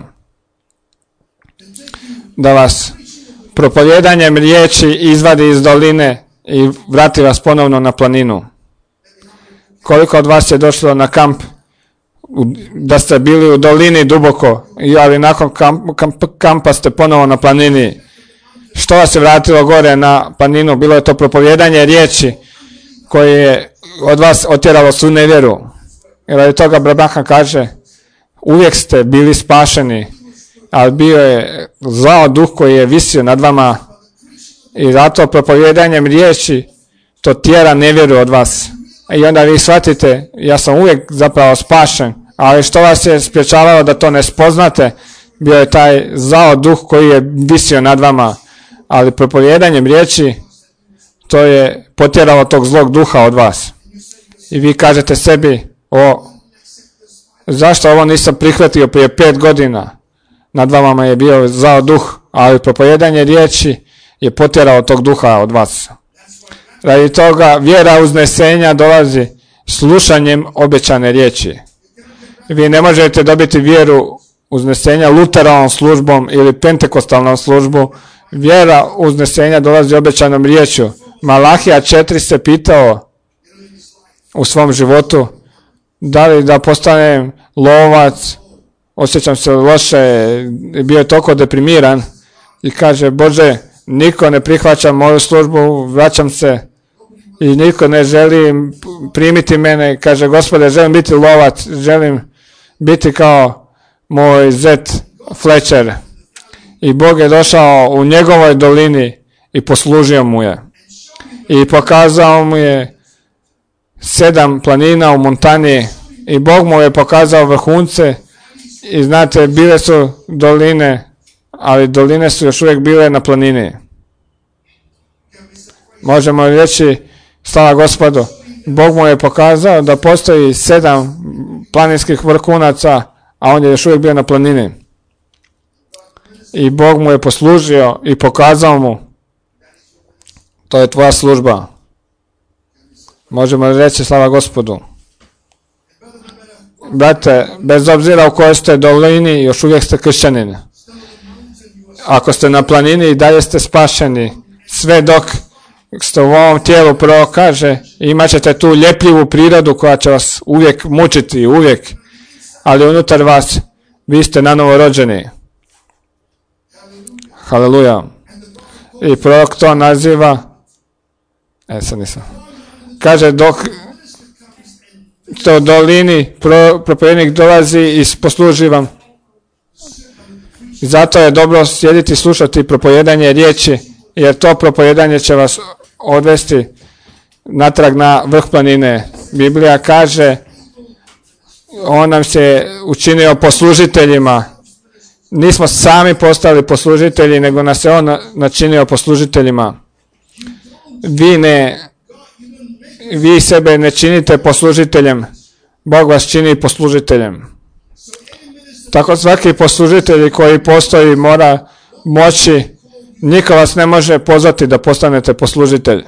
da vas propovjedanjem riječi izvadi iz doline i vrati vas ponovno na planinu. Koliko od vas je došlo na kamp da ste bili u dolini duboko, ali nakon kampa ste ponovo na planini. Što vas je vratilo gore na planinu? Bilo je to propovjedanje riječi koje je od vas otjeralo svu nevjeru. I radi toga Branham kaže, uvijek ste bili spašeni, ali bio je zao duh koji je visio nad vama i zato propovjedanjem riječi to tjera nevjeru od vas. I onda vi shvatite, ja sam uvijek zapravo spašen, ali što vas je spriječavalo da to ne spoznate, bio je taj zao duh koji je visio nad vama, ali propovjedanjem riječi to je potjeralo tog zlog duha od vas. I vi kažete sebi, zašto ovo nisam prihvatio prije 5 godina? Nad vama je bio zao duh, ali propovjedanje riječi je potjerao tog duha od vas. Radi toga vjera uznesenja dolazi slušanjem obećane riječi. Vi ne možete dobiti vjeru uznesenja luteranom službom ili pentekostalnom službu. Vjera uznesenja dolazi obećanom riječju. Malahija 4 se pitao u svom životu, da li da postanem lovac, osjećam se loše, bio je toliko deprimiran i kaže, Bože, niko ne prihvaća moju službu, vraćam se i niko ne želi primiti mene. Kaže, Gospode, želim biti lovac, želim biti kao moj zet Fletcher. I Bog je došao u njegovoj dolini i poslužio mu je. I pokazao mu je 7 planina u Montani I Bog mu je pokazao vrhunce i znate, bile su doline, ali doline su još uvijek bile na planini. Možemo reći, slava Gospodu, Bog mu je pokazao da postoji 7 planinskih vrhunaca, a on je još uvijek bio na planini. I Bog mu je poslužio i pokazao mu, to je tvoja služba. Možemo reći, slava Gospodu. Brate, bez obzira u kojoj ste dolini, još uvijek ste kršćanin. Ako ste na planini i dalje ste spašeni, sve dok ste u ovom tijelu, prvo kaže, imat ćete tu ljepljivu prirodu koja će vas uvijek mučiti, uvijek, ali unutar vas vi ste nanovo rođeni. Haleluja. I prorok to naziva, sad nisam. Kaže, dok ste u dolini, propovednik dolazi i posluži vam. Zato je dobro sjediti i slušati propovedanje riječi, jer to propovedanje će vas odvesti natrag na vrh planine. Biblija kaže, on nam se učinio poslužiteljima. Nismo sami postali poslužitelji, nego nas je on načinio poslužiteljima. Vi sebe ne činite poslužiteljem, Bog vas čini poslužiteljem. Tako svaki poslužitelj koji postoji mora moći, niko vas ne može pozvati da postanete poslužitelj.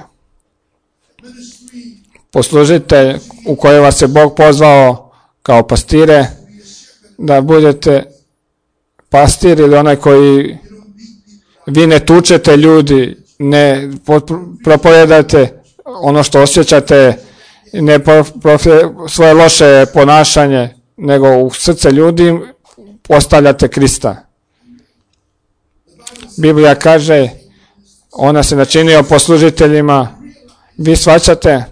Poslužitelj u koji vas je Bog pozvao kao pastire, da budete pastir ili onaj koji vi ne tučete ljudi, ne propovedate ono što osjećate, ne svoje loše ponašanje, nego u srce ljudi postavljate Krista. Biblija kaže, ona se načinio poslužiteljima. Vi shvaćate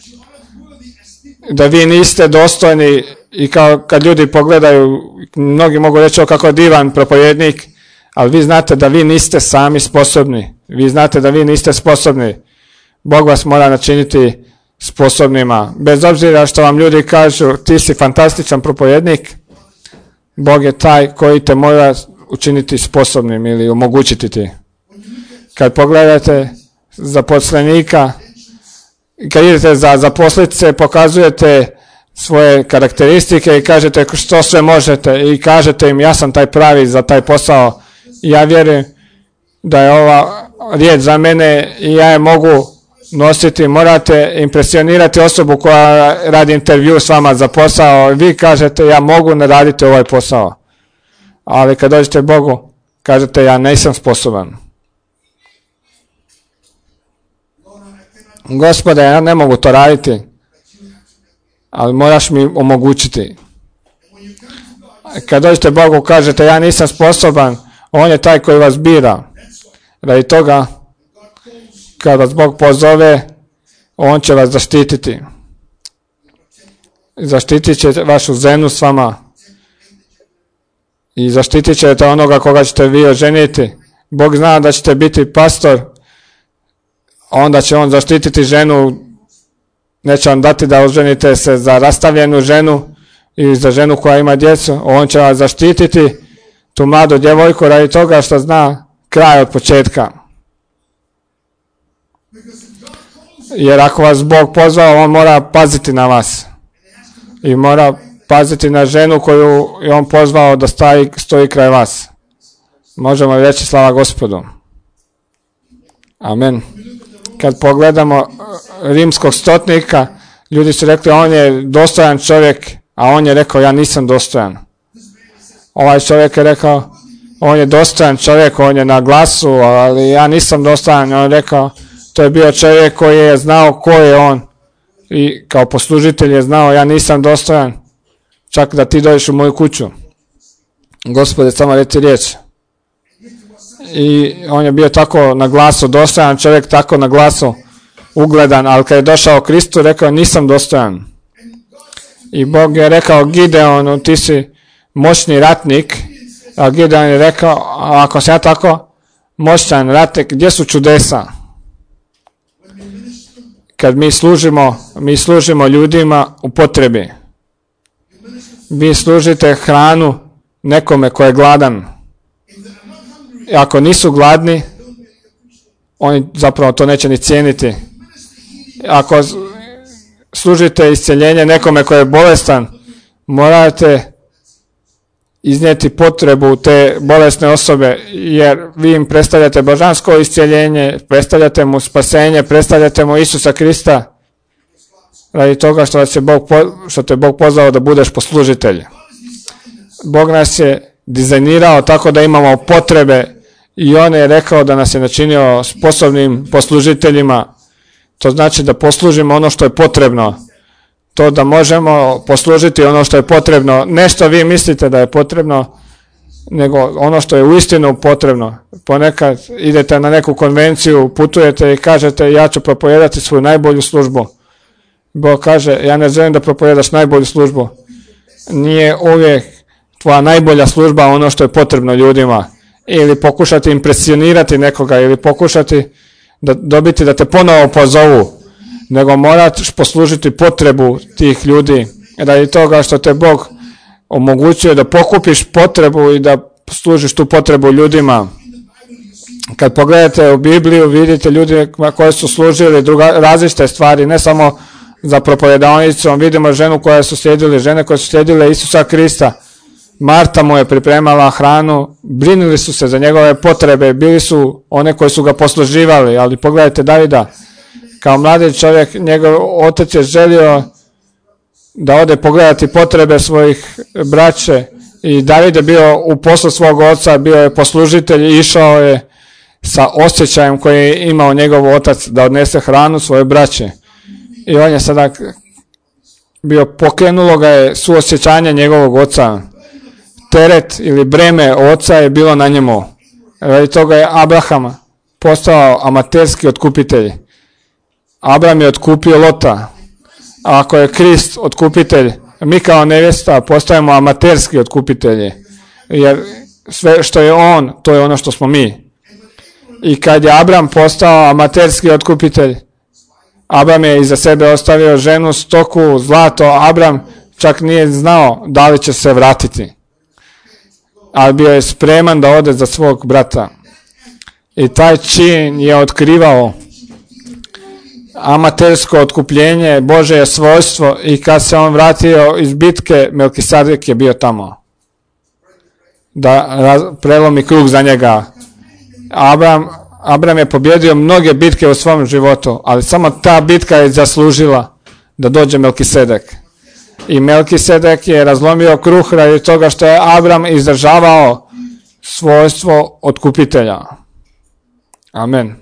da vi niste dostojni i kao kad ljudi pogledaju, mnogi mogu reći kako je divan propovednik, ali vi znate da vi niste sami sposobni. Vi znate da vi niste sposobni. Bog vas mora načiniti sposobnima. Bez obzira što vam ljudi kažu, ti si fantastičan propovednik, Bog je taj koji te mora učiniti sposobnim ili omogućiti ti. Kad pogledate zaposlenika, kad idete za zaposlice, pokazujete svoje karakteristike i kažete što sve možete i kažete im ja sam taj pravi za taj posao. Ja vjerujem da je ova riječ za mene i ja je mogu nositi. Morate impresionirati osobu koja radi intervju s vama za posao. Vi kažete ja mogu ne raditi ovaj posao. Ali kad dođete Bogu, kažete ja nisam sposoban. Gospode, ja ne mogu to raditi, ali moraš mi omogućiti. Kad dođete Bogu, kažete ja nisam sposoban, on je taj koji vas bira. Radi toga, kad vas Bog pozove, on će vas zaštititi. Zaštitit će vašu ženu s vama. I zaštitit ćete onoga koga ćete vi oženiti. Bog zna da ćete biti pastor, onda će on zaštititi ženu, neće vam dati da oženite se za rastavljenu ženu ili za ženu koja ima djecu. On će vas zaštititi, tu mladu djevojku, radi toga što zna kraj od početka. Jer ako vas Bog pozvao, on mora paziti na vas. I mora paziti na ženu koju je on pozvao da stoji kraj vas. Možemo reći slava Gospodu. Amen. Kad pogledamo rimskog stotnika, ljudi su rekli on je dostojan čovjek, a on je rekao ja nisam dostojan. Ovaj čovjek je rekao on je dostojan čovjek, on je na glasu, ali ja nisam dostojan. On je rekao to je bio čovjek koji je znao ko je on i kao poslužitelj je znao ja nisam dostojan čak da ti dođeš u moju kuću. Gospode, samo reci riječ. I on je bio tako na glasu dostojan čovjek, tako na glasu ugledan, ali kad je došao Kristu rekao nisam dostojan. I Bog je rekao Gideonu ti si moćni ratnik, a Gideon je rekao a ako sam ja tako moćan ratnik, gdje su čudesa? Kad mi služimo ljudima u potrebi. Vi služite hranu nekome ko je gladan. I ako nisu gladni, oni zapravo to neće ni cijeniti. Ako služite isceljenje nekome ko je bolestan, morate iznijeti potrebu te bolesne osobe, jer vi im predstavljate božansko isceljenje, predstavljate mu spasenje, predstavljate mu Isusa Krista, radi toga što te Bog pozvao da budeš poslužitelj. Bog nas je dizajnirao tako da imamo potrebe i on je rekao da nas je načinio sposobnim poslužiteljima. To znači da poslužimo ono što je potrebno. To da možemo poslužiti ono što je potrebno. Ne što vi mislite da je potrebno, nego ono što je uistinu potrebno. Ponekad idete na neku konvenciju, putujete i kažete ja ću propovijedati svoju najbolju službu. Bog kaže ja ne želim da propovijedaš najbolju službu. Nije uvijek tvoja najbolja služba ono što je potrebno ljudima. Ili pokušati impresionirati nekoga, ili pokušati dobiti da te ponovo pozovu, nego moraš poslužiti potrebu tih ljudi, radi toga što te Bog omogućuje da pokupiš potrebu i da služiš tu potrebu ljudima. Kad pogledate u Bibliju, vidite ljudi koji su služili različite stvari, ne samo za propovijedalnicom. Vidimo žene koje su slijedile Isusa Krista. Marta mu je pripremala hranu, brinuli su se za njegove potrebe, bili su one koji su ga posluživali, ali pogledajte Davida. Kao mladi čovjek, njegov otac je želio da ode pogledati potrebe svojih braće i David je bio u poslu svog oca, bio je poslužitelj i išao je sa osjećajem koji je imao njegov otac da odnese hranu svoje braće. I on je sada pokrenulo ga je suosjećanje njegovog oca. Teret ili breme oca je bilo na njemu. Radi toga je Abraham postao amaterski otkupitelj. Abraham je otkupio Lota. A ako je Krist otkupitelj, mi kao nevjesta postajemo amaterski otkupitelji. Jer sve što je on, to je ono što smo mi. I kad je Abraham postao amaterski otkupitelj, Abraham je iza sebe ostavio ženu, stoku, zlato. Abraham čak nije znao da li će se vratiti. Ali bio je spreman da ode za svog brata. I taj čin je otkrivao amatersko otkupljenje, Božje svojstvo, i kad se on vratio iz bitke, Melkisedek je bio tamo. Da prelomi krug za njega. Abraham je pobjedio mnoge bitke u svom životu, ali samo ta bitka je zaslužila da dođe Melkisedek. I Melkisedek je razlomio kruh radi toga što je Abraham izdržavao svojstvo otkupitelja. Amen.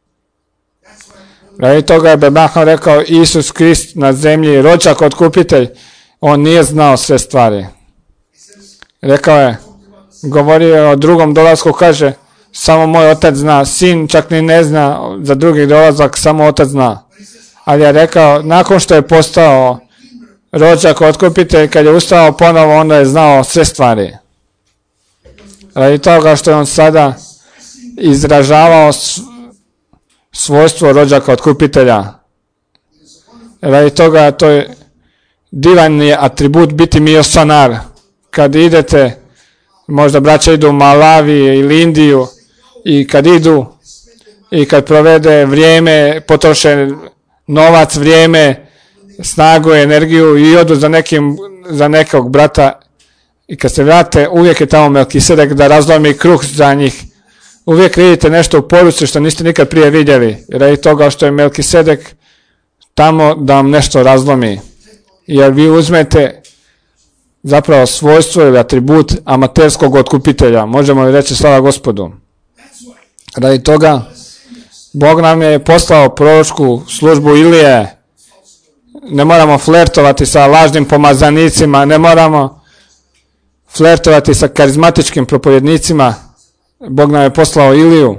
Radi toga je Abraham rekao Isus Krist na zemlji, rođak otkupitelj, on nije znao sve stvari. Rekao je, govorio je o drugom dolasku, kaže, samo moj otac zna, sin čak ni ne zna za drugi dolazak, samo otac zna. Ali je rekao, nakon što je postao rođak otkupitelj, kad je ustao ponovo, onda je znao sve stvari. Radi toga što je on sada izražavao svojstvo rođaka otkupitelja. Radi toga to je divan je atribut biti misionar. Kad idete, možda braća idu u Malavi ili Indiju, i kad idu i kad provede vrijeme, potroše novac, vrijeme, snagu, energiju i odu za nekog brata, i kad se vrate, uvijek je tamo Melkisedek da razlomi kruh za njih. Uvijek vidite nešto u poruci što niste nikad prije vidjeli, radi toga što je Melkisedek tamo da vam nešto razlomi. Jer vi uzmete zapravo svojstvo ili atribut amaterskog otkupitelja. Možemo li reći slava Gospodu? Radi toga Bog nam je poslao proročku službu Ilije. Ne moramo flertovati sa lažnim pomazanicima, ne moramo flertovati sa karizmatičkim propovjednicima. Bog nam je poslao Iliju.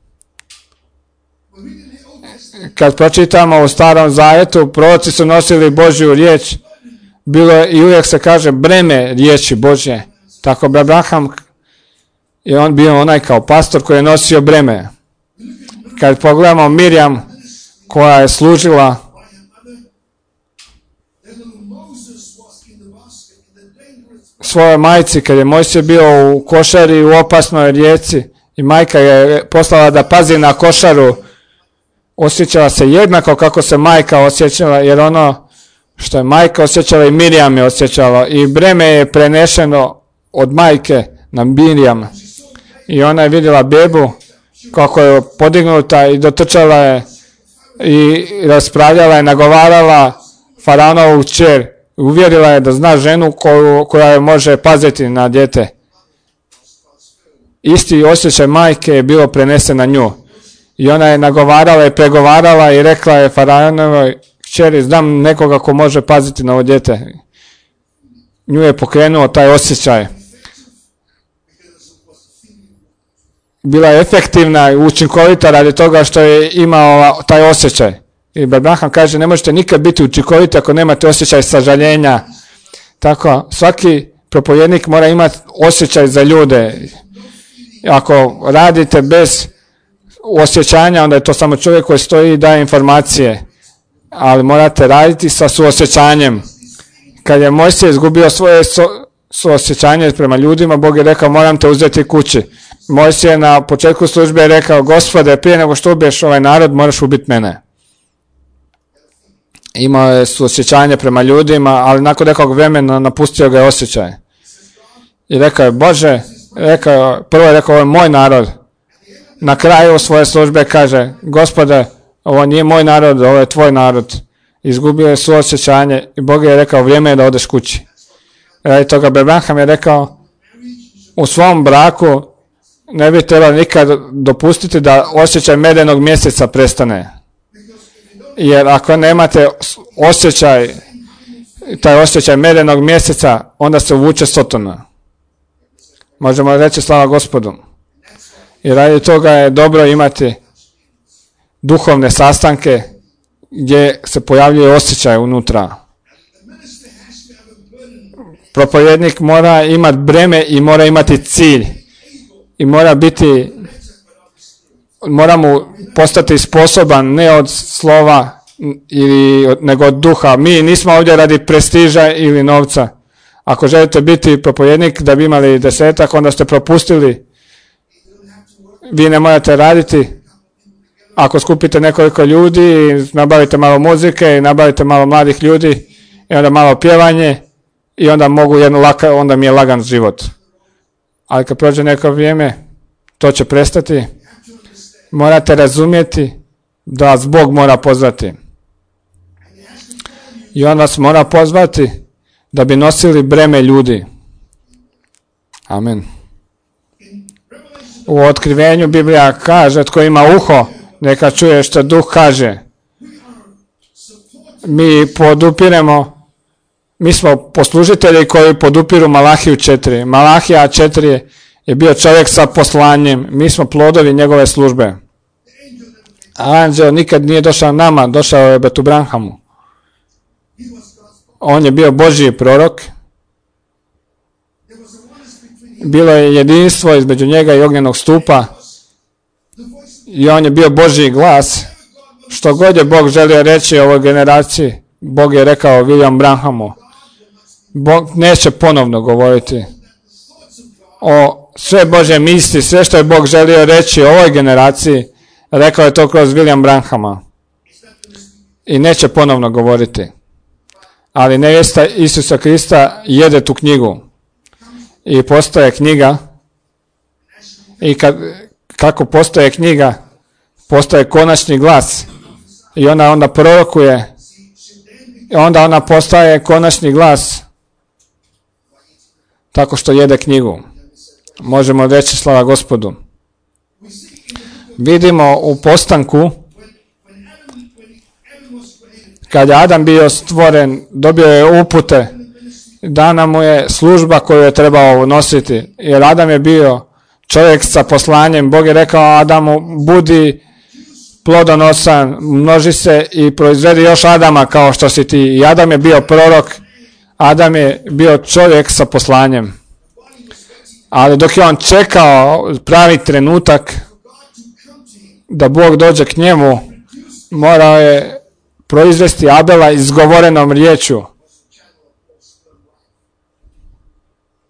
Kad pročitamo u Starom Zavjetu, proroci su nosili Božju riječ. Bilo je i uvijek se kaže breme riječi Božje. Tako Abraham je on bio onaj kao pastor koji je nosio breme. Kad pogledamo Mirjam koja je služila svojoj majci kad je Mojsije bio u košari u opasnoj rijeci i majka je poslala da pazi na košaru, osjećala se jednako kako se majka osjećala, jer ono što je majka osjećala i Mirjam je osjećala i breme je prenešeno od majke na Mirjam. I ona je vidjela bebu kako je podignuta i dotrčala je i raspravljala je, nagovarala faraonovu kćer. Uvjerila je da zna ženu koja je može paziti na dijete. Isti osjećaj majke je bilo prenesen na nju. I ona je nagovarala i pregovarala i rekla je faraonovoj kćeri, znam nekoga ko može paziti na ovo dijete. Nju je pokrenuo taj osjećaj. Bila je efektivna i učinkovita radi toga što je imao taj osjećaj. I Abraham kaže, ne možete nikad biti učinkoviti ako nemate osjećaj sažaljenja. Tako, svaki propovjednik mora imati osjećaj za ljude. Ako radite bez osjećanja, onda je to samo čovjek koji stoji i daje informacije. Ali morate raditi sa suosjećanjem. Kad je Mojsije izgubio svoje suosjećanje prema ljudima, Bog je rekao, moram te uzeti kući. Mojsije na početku službe je rekao, Gospode, prije nego što ubiješ ovaj narod, moraš ubiti mene. Imao je suosjećanje prema ljudima, ali nakon nekog vremena napustio ga je osjećaj. I rekao je, Bože, prvo je rekao, ovo je moj narod. Na kraju svoje službe kaže, Gospode, ovo nije moj narod, ovo je tvoj narod. Izgubio je suosjećanje i Bog je rekao, vrijeme je da odeš kući. Radi toga Abraham je rekao, u svom braku ne bi trebalo nikad dopustiti da osjećaj medenog mjeseca prestane. Jer ako nemate osjećaj, taj osjećaj medenog mjeseca, onda se uvuče Sotona. Možemo reći slava Gospodu. I radi toga je dobro imati duhovne sastanke gdje se pojavljuje osjećaj unutra. Propovjednik mora imati breme i mora imati cilj. I mora mu postati sposoban ne od slova nego od duha. Mi nismo ovdje radi prestiža ili novca. Ako želite biti propovjednik da bi imali 10, onda ste propustili. Vi ne morate raditi. Ako skupite nekoliko ljudi, nabavite malo muzike i nabavite malo mladih ljudi i onda malo pjevanje i onda onda mi je lagan život. Ali kad prođe neko vrijeme, to će prestati. Morate razumjeti da vas Bog mora pozvati. I on vas mora pozvati da bi nosili breme ljudi. Amen. U Otkrivenju Biblija kaže, tko ima uho, neka čuje što Duh kaže. Mi smo poslužitelji koji podupiru Malahiju 4. Malahija 4 je bio čovjek sa poslanjem. Mi smo plodovi njegove službe. Anđel nikad nije došao nama, došao je Betu Branhamu. On je bio Božji prorok. Bilo je jedinstvo između njega i ognjenog stupa. I on je bio Božji glas. Što god je Bog želio reći ovoj generaciji, Bog je rekao William Branhamu. Bog neće ponovno govoriti o sve Božje misli, sve što je Bog želio reći ovoj generaciji, rekao je to kroz William Branhama. I neće ponovno govoriti. Ali nevjesta Isusa Krista jede tu knjigu. I postoje knjiga. I kako postoje knjiga, postoje konačni glas. I ona onda prorokuje. I onda ona postaje konačni glas. Tako što jede knjigu. Možemo reći slava Gospodu. Vidimo u postanku, kad je Adam bio stvoren, dobio je upute, dana mu je služba koju je trebao nositi. Jer Adam je bio čovjek sa poslanjem. Bog je rekao Adamu, budi plodonosan, množi se i proizvedi još Adama kao što si ti. I Adam je bio prorok, Adam je bio čovjek sa poslanjem. Ali dok je on čekao pravi trenutak da Bog dođe k njemu, morao je proizvesti Abela izgovorenom riječju.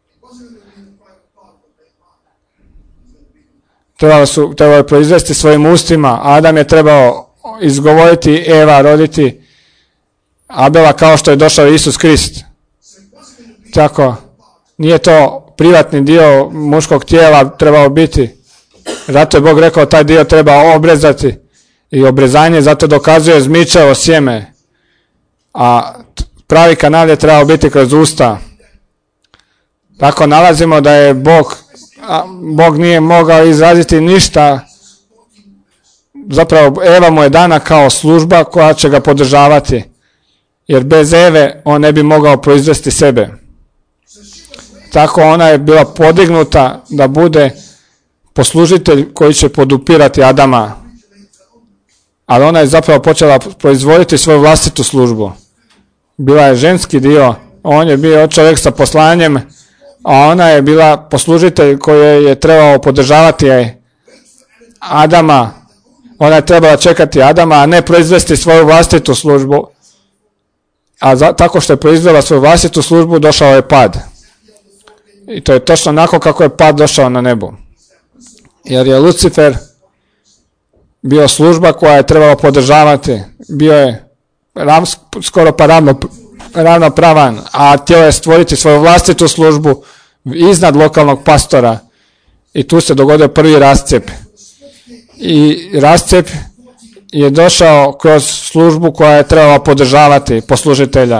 trebalo je proizvesti svojim ustima. Adam je trebao izgovoriti, Eva roditi Abela kao što je došao Isus Krist. Tako, nije to privatni dio muškog tijela trebao biti. Zato je Bog rekao taj dio treba obrezati. I obrezanje zato dokazuje zmičavo sjeme. A pravi kanal je trebao biti kroz usta. Tako nalazimo da je Bog nije mogao izraziti ništa. Zapravo Eva mu je dana kao služba koja će ga podržavati. Jer bez Eve on ne bi mogao proizvesti sebe. Tako ona je bila podignuta da bude poslužitelj koji će podupirati Adama. Ali ona je zapravo počela proizvoditi svoju vlastitu službu. Bila je ženski dio, on je bio čovjek sa poslanjem, a ona je bila poslužitelj koji je trebao podržavati Adama. Ona je trebala čekati Adama, a ne proizvesti svoju vlastitu službu. A tako što je proizvela svoju vlastitu službu, došao je pad. I to je točno onako kako je pad došao na nebu. Jer je Lucifer bio služba koja je trebala podržavati. Bio je skoro pa ravnopravan, a htio je stvoriti svoju vlastitu službu iznad lokalnog pastora. I tu se dogodio prvi rascjep. I rascjep je došao kroz službu koja je trebala podržavati poslužitelja.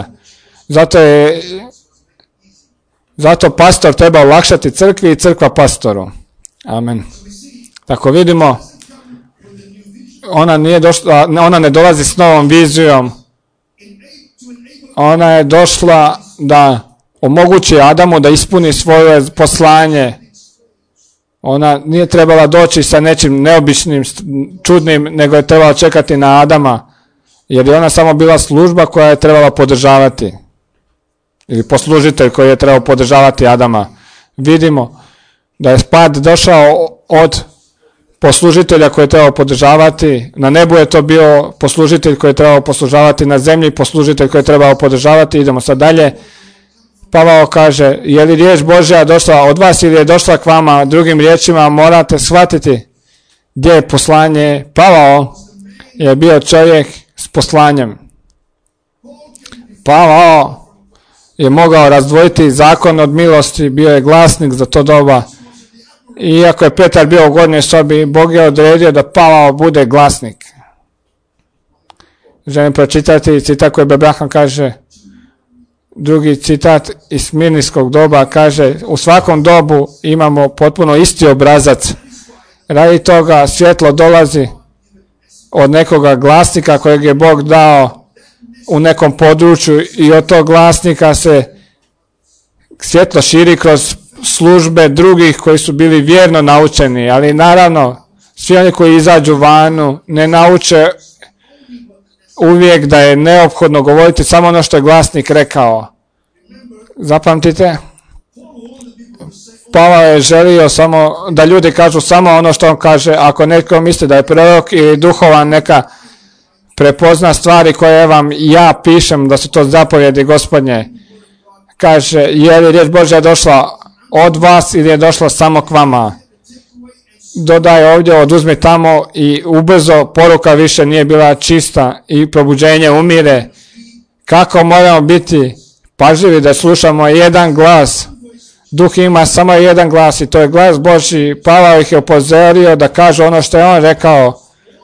Zato pastor treba olakšati crkvi i crkva pastoru. Amen. Tako vidimo, ona ne dolazi s novom vizijom. Ona je došla da omogući Adamu da ispuni svoje poslanje. Ona nije trebala doći sa nečim neobičnim, čudnim, nego je trebala čekati na Adama. Jer je ona samo bila služba koja je trebala podržavati. Ili poslužitelj koji je trebao podržavati Adama. Vidimo da je pad došao od poslužitelja koji je trebao podržavati. Na nebu je to bio poslužitelj koji je trebao poslužavati, na zemlji poslužitelj koji je trebao podržavati. Idemo sad dalje. Pavao kaže, je li riječ Božja došla od vas ili je došla k vama? Drugim riječima morate shvatiti gdje je poslanje. Pavao je bio čovjek s poslanjem. Pavao je mogao razdvojiti zakon od milosti, bio je glasnik za to doba. Iako je Petar bio u gornjoj sobi, Bog je odredio da Pavao bude glasnik. Želim pročitati citat koji Abraham kaže, drugi citat iz Smirnijskog doba kaže, u svakom dobu imamo potpuno isti obrazac. Radi toga svjetlo dolazi od nekoga glasnika kojeg je Bog dao u nekom području i od tog glasnika se svjetlo širi kroz službe drugih koji su bili vjerno naučeni, ali naravno svi oni koji izađu vanu ne nauče uvijek da je neophodno govoriti samo ono što je glasnik rekao. Zapamtite, Pavao je želio samo da ljudi kažu samo ono što on kaže. Ako neko misli da je prorok ili duhovan, neka prepozna stvari koje vam ja pišem da su to zapovjedi Gospodnje. Kaže, je li riječ Božja došla od vas ili je došla samo k vama? Dodaje ovdje, oduzmi tamo i ubrzo poruka više nije bila čista i probuđenje umire. Kako moramo biti pažljivi da slušamo jedan glas? Duh ima samo jedan glas i to je glas Božji. Pavao ih je upozorio da kažu ono što je on rekao.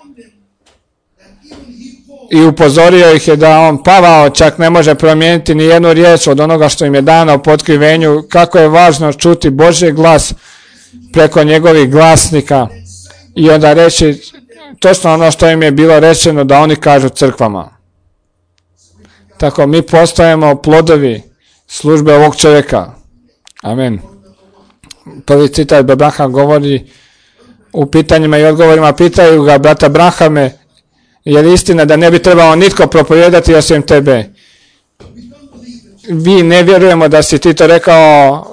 I upozorio ih je da on, Pavao, čak ne može promijeniti ni jednu riječ od onoga što im je dano u potkrivenju. Kako je važno čuti Božji glas preko njegovih glasnika i onda reći točno ono što im je bilo rečeno da oni kažu crkvama. Tako mi postajemo plodovi službe ovog čovjeka. Amen. Prvi citat Abraham govori u pitanjima i odgovorima. Pitaju ga, brata Abrahame, je li istina da ne bi trebao nitko propovijedati osim tebe? Vi ne vjerujemo da si ti to rekao.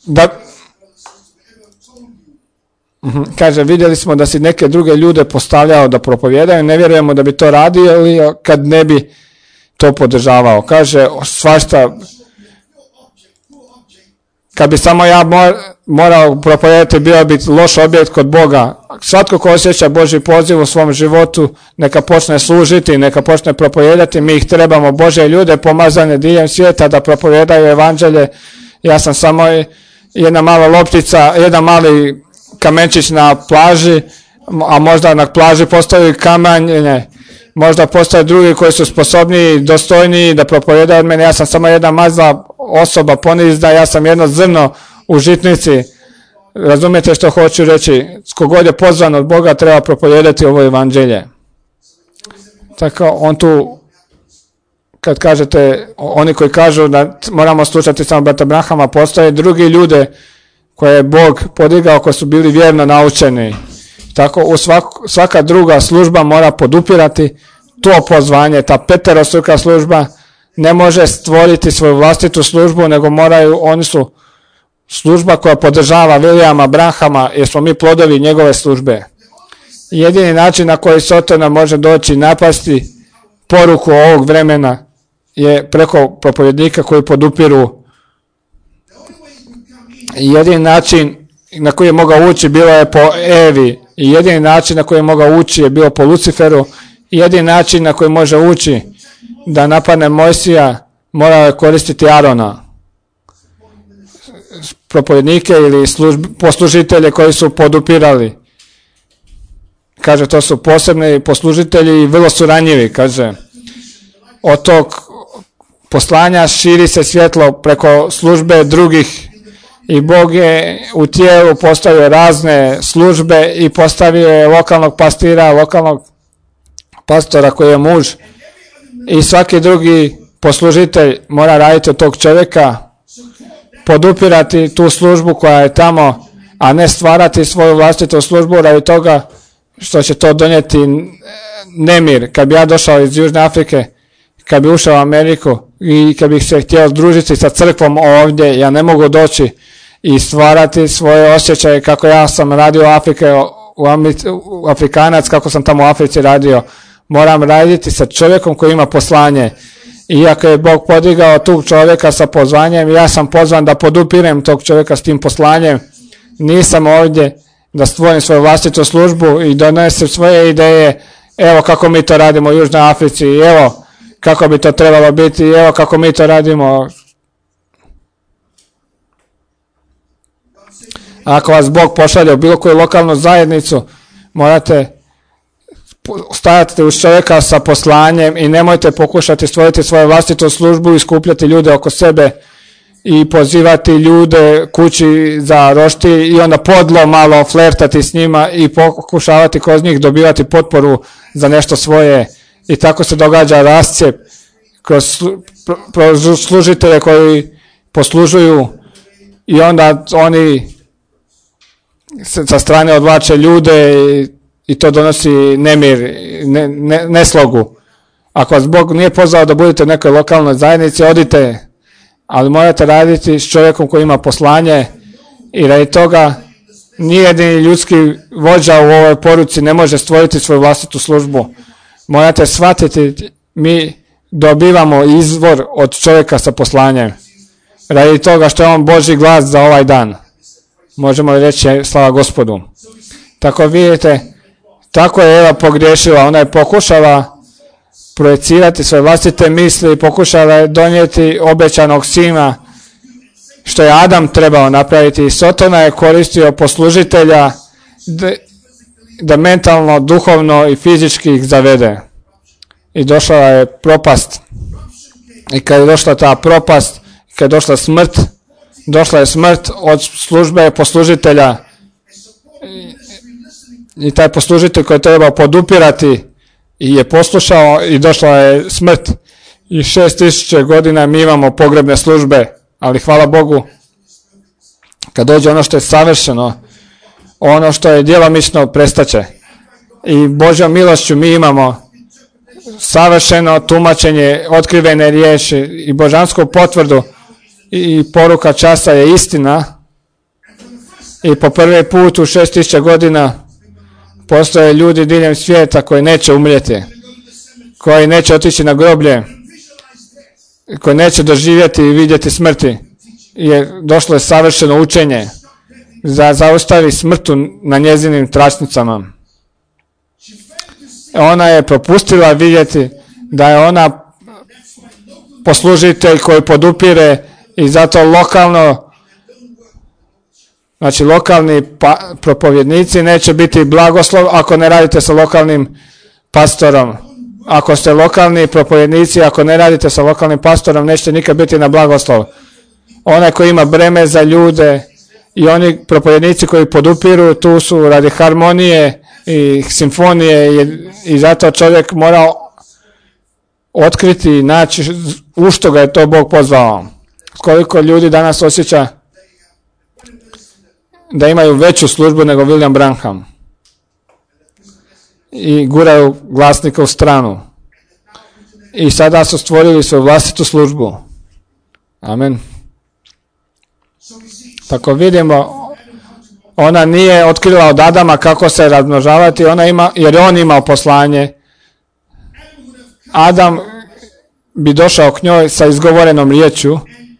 Kaže, vidjeli smo da si neke druge ljude postavljao da propovijedaju. Ne vjerujemo da bi to radio kad ne bi to podržavao. Kaže, svašta. kad bi samo ja morao propovijedati, bio bi loš objekt kod Boga. Svatko ko osjeća Božji poziv u svom životu, neka počne služiti, neka počne propovijedati. Mi ih trebamo, Božje ljude pomazane diljem svijeta da propovijedaju evanđelje. Ja sam samo jedna mala loptica, jedan mali kamenčić na plaži, a možda na plaži postoji kamenje, možda postoje drugi koji su sposobniji, dostojniji da propovijedaju od mene. Ja sam samo jedna mazla osoba, ponizna, ja sam jedno zrno u žitnici. Razumijete što hoću reći? Kogod je pozvan od Boga treba propovijedati ovo evanđelje. Tako on tu, kad kažete, oni koji kažu da moramo slušati samo brata Branhama, postoje drugi ljude koje je Bog podigao, koji su bili vjerno naučeni. Tako svaka druga služba mora podupirati to pozvanje. Ta peterostruka služba ne može stvoriti svoju vlastitu službu, nego oni su služba koja podržava Williama Branhama, jer smo mi plodovi njegove službe. Jedini način na koji Sotona može doći napasti poruku ovog vremena je preko propovjednika koji podupiru. Jedini način na koji je mogao ući bilo je po Evi, i jedini način na koji je mogao ući je bio po Luciferu, i jedini način na koji može ući da napadne Mojsija morao je koristiti Arona. Propovjednike ili poslužitelje koji su podupirali. Kaže, to su posebni poslužitelji i vrlo su ranjivi. Kaže, od tog poslanja širi se svjetlo preko službe drugih i Bog je u tijelu postavio razne službe i postavio je lokalnog pastira, lokalnog pastora koji je muž, i svaki drugi poslužitelj mora raditi od tog čovjeka, podupirati tu službu koja je tamo, a ne stvarati svoju vlastitu službu radi toga što će to donijeti nemir. Kad bi ja došao iz Južne Afrike, kad bi ušao u Ameriku i kad bih se htio družiti sa crkvom ovdje, ja ne mogu doći i stvarati svoje osjećaje kako ja sam radio u Afrike, u Afrikanac, kako sam tamo u Africi radio. Moram raditi sa čovjekom koji ima poslanje. Iako je Bog podigao tog čovjeka sa pozvanjem, ja sam pozvan da podupirem tog čovjeka s tim poslanjem. Nisam ovdje da stvorim svoju vlastitu službu i donesem svoje ideje. Evo kako mi to radimo u Južnoj Africi, evo kako bi to trebalo biti, evo kako mi to radimo. Ako vas Bog pošalje u bilo koju lokalnu zajednicu, morate stajati uz čovjeka sa poslanjem i nemojte pokušati stvoriti svoju vlastitu službu i skupljati ljude oko sebe i pozivati ljude kući za rošti i onda podlo malo flertati s njima i pokušavati kroz njih dobivati potporu za nešto svoje. I tako se događa rascijep kroz služitelje koji poslužuju i onda oni sa strane odvlače ljude i to donosi nemir, neslogu. Ako vas Bog nije pozvao da budete u nekoj lokalnoj zajednici, odite, ali morate raditi s čovjekom koji ima poslanje i radi toga nijedni ljudski vođa u ovoj poruci ne može stvoriti svoju vlastitu službu. Morate shvatiti, mi dobivamo izvor od čovjeka sa poslanjem. Radi toga što je on Božji glas za ovaj dan. Možemo reći slava Gospodu. Tako vidite, tako je Eva pogriješila. Ona je pokušala projecirati svoje vlastite misli, pokušala je donijeti obećanog sina, što je Adam trebao napraviti. I Sotona je koristio poslužitelja da mentalno, duhovno i fizički ih zavede. I došla je propast. I kad je došla ta propast, kad je došla smrt, došla je smrt od službe poslužitelja. I taj poslužitelj koji je trebao podupirati i je poslušao i došla je smrt. I 6000 godina mi imamo pogrebne službe, ali hvala Bogu, kad dođe ono što je savršeno, ono što je djelomično prestaće. I Božjom milošću mi imamo savršeno tumačenje, otkrivene riječi i božansku potvrdu i poruka časa je istina. I po prvi put u 6000 godina postoje ljudi diljem svijeta koji neće umrijeti, koji neće otići na groblje, koji neće doživjeti i vidjeti smrti došlo je savršeno učenje da zaustavi smrtu na njezinim tračnicama. Ona je propustila vidjeti da je ona poslužitelj koji podupire i zato lokalni propovjednici neće biti blagoslov ako ne radite sa lokalnim pastorom. Ako ste lokalni propovjednici, ako ne radite sa lokalnim pastorom, nećete nikad biti na blagoslov. Onaj koji ima breme za ljude i oni propovjednici koji podupiru, tu su radi harmonije i simfonije i zato čovjek mora otkriti i naći u što ga je to Bog pozvao. Koliko ljudi danas osjeća da imaju veću službu nego William Branham i guraju glasnika u stranu i sada su stvorili svoju vlastitu službu. Amen. Tako vidimo, ona nije otkrila od Adama kako se razmnožavati, jer on imao poslanje. Adam bi došao k njoj sa izgovorenom riječju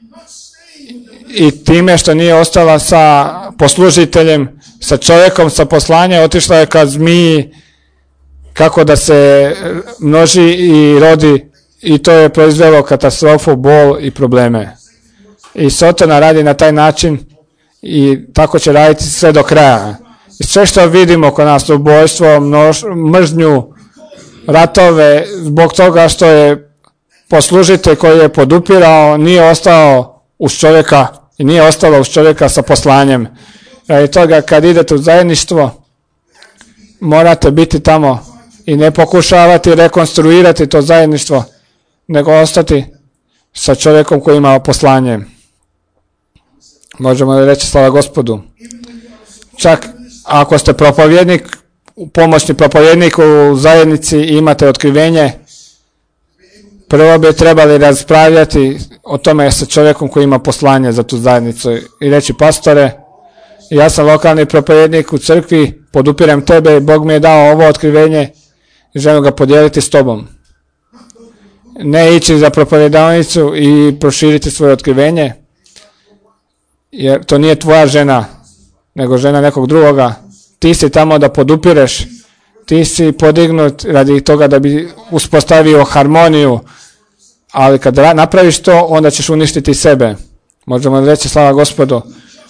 i time što nije ostala sa poslužiteljem, sa čovjekom, sa poslanjem, otišla je ka zmiji kako da se množi i rodi i to je proizvelo katastrofu, bol i probleme. I Sotona radi na taj način i tako će raditi sve do kraja. I sve što vidimo kod nas, ubojstvo, mržnju, ratove, zbog toga što je poslužitelj koji je podupirao nije ostao uz čovjeka i nije ostalo uz čovjeka sa poslanjem. Radi toga kad idete u zajedništvo morate biti tamo i ne pokušavati rekonstruirati to zajedništvo, nego ostati sa čovjekom koji ima poslanje. Možemo li reći slava Gospodu? Čak ako ste propovjednik, pomoćni propovjednik u zajednici i imate otkrivenje, prvo bi trebali raspravljati o tome sa čovjekom koji ima poslanje za tu zajednicu i reći: pastore, ja sam lokalni propovjednik u crkvi, podupirem tebe i Bog mi je dao ovo otkrivenje i želim ga podijeliti s tobom. Ne ići za propovjedanicu i proširiti svoje otkrivenje, jer to nije tvoja žena, nego žena nekog drugoga. Ti si tamo da podupireš, ti si podignut radi toga da bi uspostavio harmoniju, ali kad napraviš to, onda ćeš uništiti sebe. Možemo reći slava Gospodu.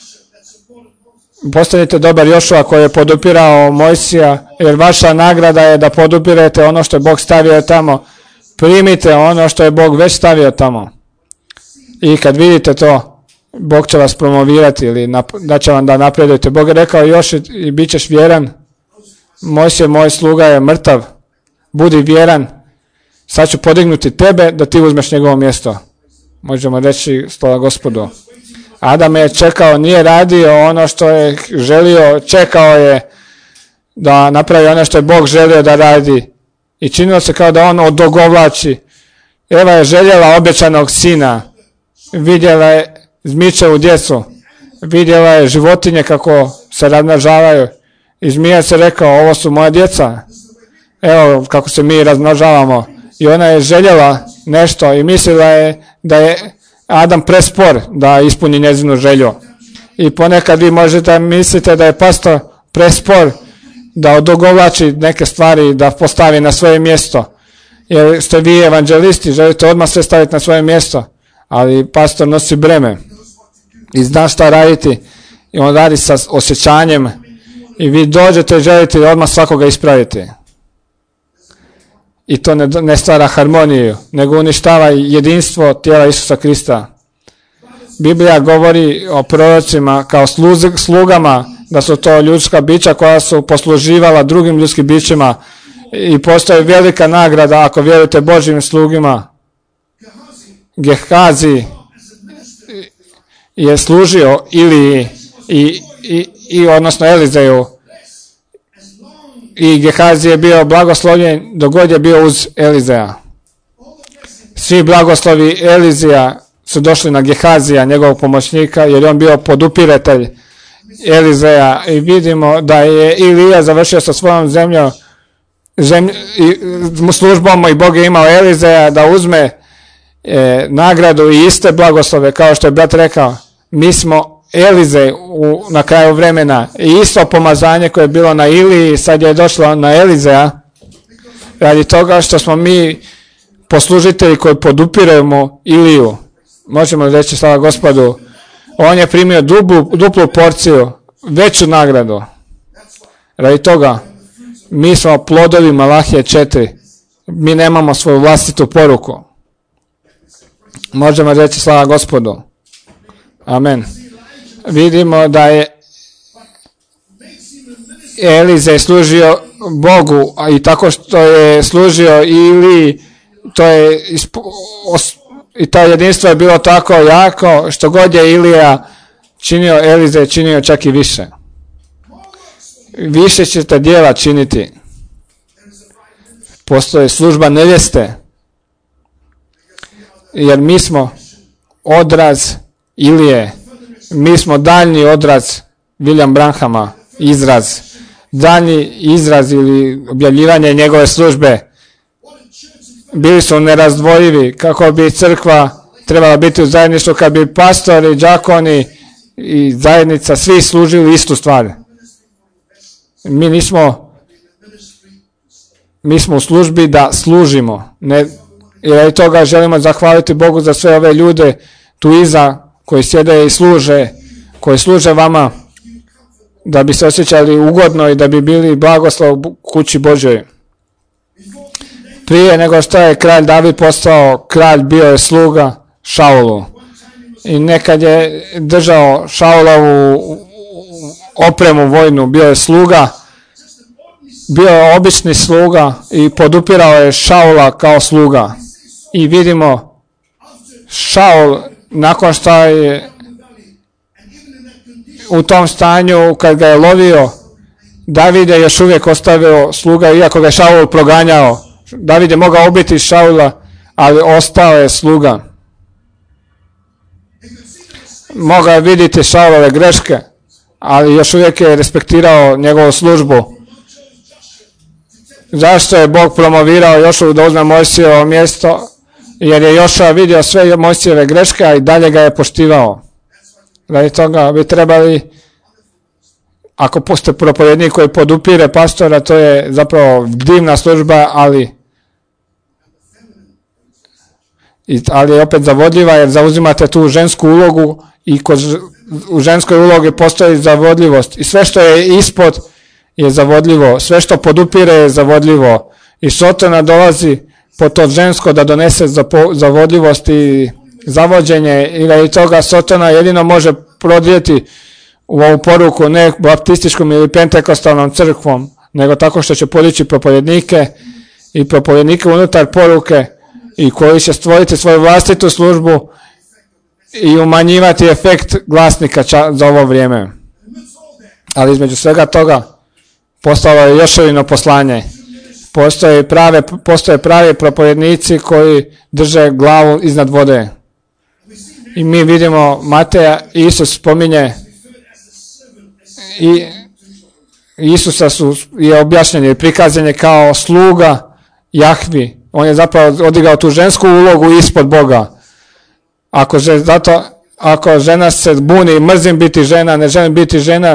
Postanite dobar Jošua koji je podupirao Mojsija, jer vaša nagrada je da podupirete ono što je Bog stavio tamo. Primite ono što je Bog već stavio tamo. I kad vidite to, Bog će vas promovirati ili da će vam da napredujete. Bog je rekao: još i bit ćeš vjeran. Mojsije, moj sluga je mrtav. Budi vjeran. Sad ću podignuti tebe da ti uzmeš njegovo mjesto. Možemo reći slava Gospodu. Adam je čekao, nije radio ono što je želio, čekao je da napravi ono što je Bog želio da radi. I činilo se kao da on odogovlači. Eva je željela obećanog sina. Vidjela je zmičevu djecu. Vidjela je životinje kako se razmnožavaju. I zmija se rekao: ovo su moja djeca. Evo kako se mi razmnožavamo. I ona je željela nešto i mislila je da je Adam prespor da ispuni njezinu želju. I ponekad vi možete mislite da je pastor prespor da odogovlači neke stvari, da postavi na svoje mjesto. Jer ste vi evanđelisti, želite odmah sve staviti na svoje mjesto. Ali pastor nosi breme i zna šta raditi. I on radi sa osjećanjem. I vi dođete i želite odmah svakoga ispraviti. I to ne stvara harmoniju, nego uništava jedinstvo tijela Isusa Krista. Biblija govori o prorocima kao slugama, da su to ljudska bića koja su posluživala drugim ljudskim bićima i postoji velika nagrada ako vjerujete Božjim slugima. Gehazi je služio Iliji odnosno Elizeju. I Gehazi je bio blagoslovljen dok god je bio uz Elizeja. Svi blagoslovi Elizija su došli na Gehazija, njegovog pomoćnika, jer je on bio podupiratelj Elizeja. I vidimo da je Ilija završio sa svojom službom i Bog je imao Elizeja da uzme nagradu i iste blagoslove, kao što je brat rekao. Mi smo Elize na kraju vremena i isto pomazanje koje je bilo na Iliji sad je došlo na Elizea radi toga što smo mi poslužitelji koji podupiremo Iliju. Možemo reći slava Gospodu. On je primio duplu porciju, veću nagradu. Radi toga mi smo plodovi Malahije 4. Mi nemamo svoju vlastitu poruku. Možemo reći slava Gospodu. Amen. Vidimo da je Elize služio Bogu i tako što je služio Iliji, i to jedinstvo je bilo tako jako što god je Ilija činio, Elize je činio čak i više. Više ćete djela činiti. Postoji služba nevjeste. Jer mi smo odraz Ilije. Mi smo daljnji odraz William Branhama, izraz. Daljnji izraz ili objavljivanje njegove službe. Bili su nerazdvojivi kako bi crkva trebala biti u zajedništvu, kad bi pastori, đakoni i zajednica svi služili istu stvar. Mi smo u službi da služimo. I radi toga želimo zahvaliti Bogu za sve ove ljude tu iza koji sjede i služe, koji služe vama da bi se osjećali ugodno i da bi bili blagoslov kući Božjoj. Prije nego što je kralj David postao kralj, bio je sluga Šaulu. I nekad je držao Šaulovu opremu vojnu, bio je sluga, bio je obični sluga i podupirao je Šaula kao sluga. I vidimo Šaul nakon što je u tom stanju kad ga je lovio, David je još uvijek ostavio sluga iako ga je Šaul proganjao. David je mogao ubiti Šaula, ali ostao je sluga. Mogao je vidjeti Šaulove greške, ali još uvijek je respektirao njegovu službu. Zašto je Bog promovirao Jošu da uzme Mojsijevo mjesto? Jer je Jošua vidio sve Mojsijeve greške, a i dalje ga je poštivao. Radi toga bi trebali, ako postoje propovjednik koji podupire pastora, to je zapravo divna služba, ali je opet zavodljiva jer zauzimate tu žensku ulogu i u ženskoj ulogi postoji zavodljivost. I sve što je ispod je zavodljivo, sve što podupire je zavodljivo. I Sotona dolazi po to žensko da donese zavodljivost i zavođenje i radi toga Sotona jedino može prodrijeti u ovu poruku ne baptističkom ili pentekostalnom crkvom, nego tako što će podići propovjednike i propovjednike unutar poruke i koji će stvoriti svoju vlastitu službu i umanjivati efekt glasnika za ovo vrijeme. Ali između svega toga postalo je Jošovino poslanje. Postoje pravi propovjednici koji drže glavu iznad vode. I mi vidimo Mateja, Isus spominje i Isusa je objašnjen i prikazan je kao sluga Jahvi. On je zapravo odigrao tu žensku ulogu ispod Boga. Ako žena se buni, mrzim biti žena, ne želim biti žena,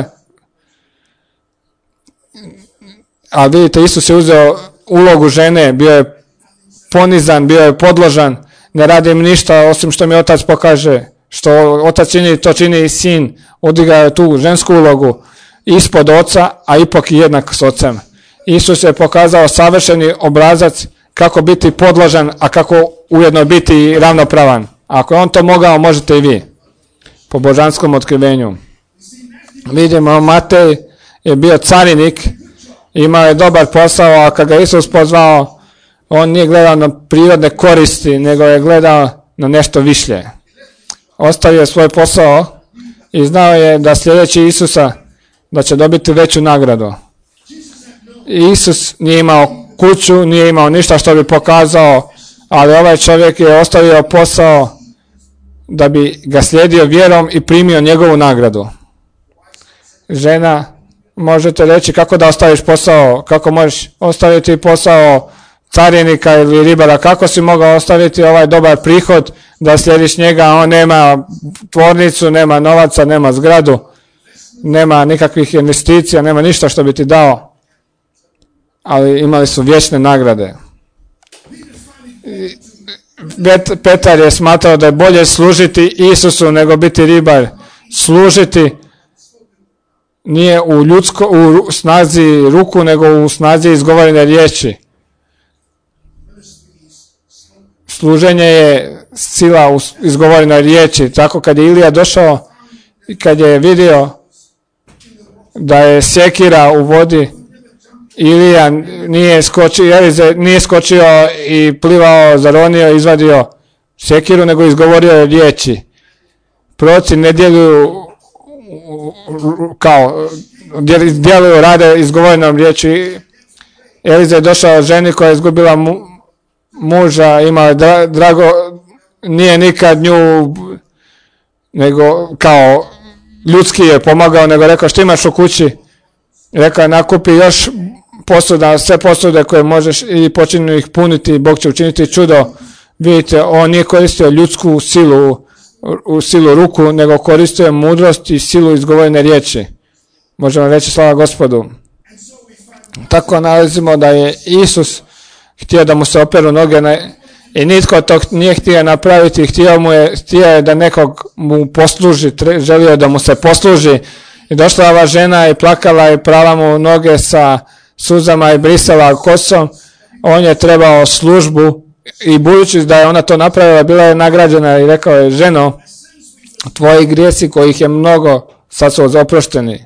a vidite, Isus je uzeo ulogu žene, bio je ponizan, bio je podložan, ne radim ništa osim što mi otac pokaže. Što otac čini, to čini i sin. Odigrao je tu žensku ulogu ispod oca, a ipak i jednak s ocem. Isus je pokazao savršeni obrazac kako biti podložan, a kako ujedno biti ravnopravan. Ako je on to mogao, možete i vi. Po božanskom otkrivenju. Vidimo, Matej je bio carinik, imao je dobar posao, a kad ga Isus pozvao, on nije gledao na prirodne koristi, nego je gledao na nešto višlje. Ostavio je svoj posao i znao je da sljedeći Isusa da će dobiti veću nagradu. Isus nije imao kuću, nije imao ništa što bi pokazao, ali ovaj čovjek je ostavio posao da bi ga slijedio vjerom i primio njegovu nagradu. Žena, možete reći kako da ostaviš posao, kako možeš ostaviti posao carinika ili ribara, kako si mogao ostaviti ovaj dobar prihod da slijediš njega, on nema tvornicu, nema novaca, nema zgradu, nema nikakvih investicija, nema ništa što bi ti dao, ali imali su vječne nagrade. Petar je smatrao da je bolje služiti Isusu nego biti ribar. Služiti nije u snazi ruku, nego u snazi izgovorene riječi. Služenje je sila u izgovorenoj riječi. Tako kad je Ilija došao i kad je vidio da je sjekira u vodi, Ilija nije skočio i plivao, zaronio, izvadio sjekiru, nego izgovorio riječi. Proroci ne djeluju kao, djeluju, rade izgovorenom riječi. Eliza je došao ženi koja je izgubila muža, ima drago, nije nikad nju, nego kao ljudski je pomagao, nego rekao što imaš u kući? Rekao je nakupi još posuda, sve posude koje možeš i počinju ih puniti, Bog će učiniti čudo. Vidite, on nije koristio ljudsku silu ruku, nego koristio mudrost i silu izgovorene riječi. Možemo reći slava Gospodu. Tako nalazimo da je Isus htio da mu se operu noge i nitko to nije htio napraviti, htio je da nekog mu posluži, želio je da mu se posluži. I došla ova žena i plakala i prala mu noge sa suzama i brisala kosom. On je trebao službu i budući da je ona to napravila, bila je nagrađena i rekao je: ženo, tvoji grijesi kojih je mnogo, sad su oprošteni.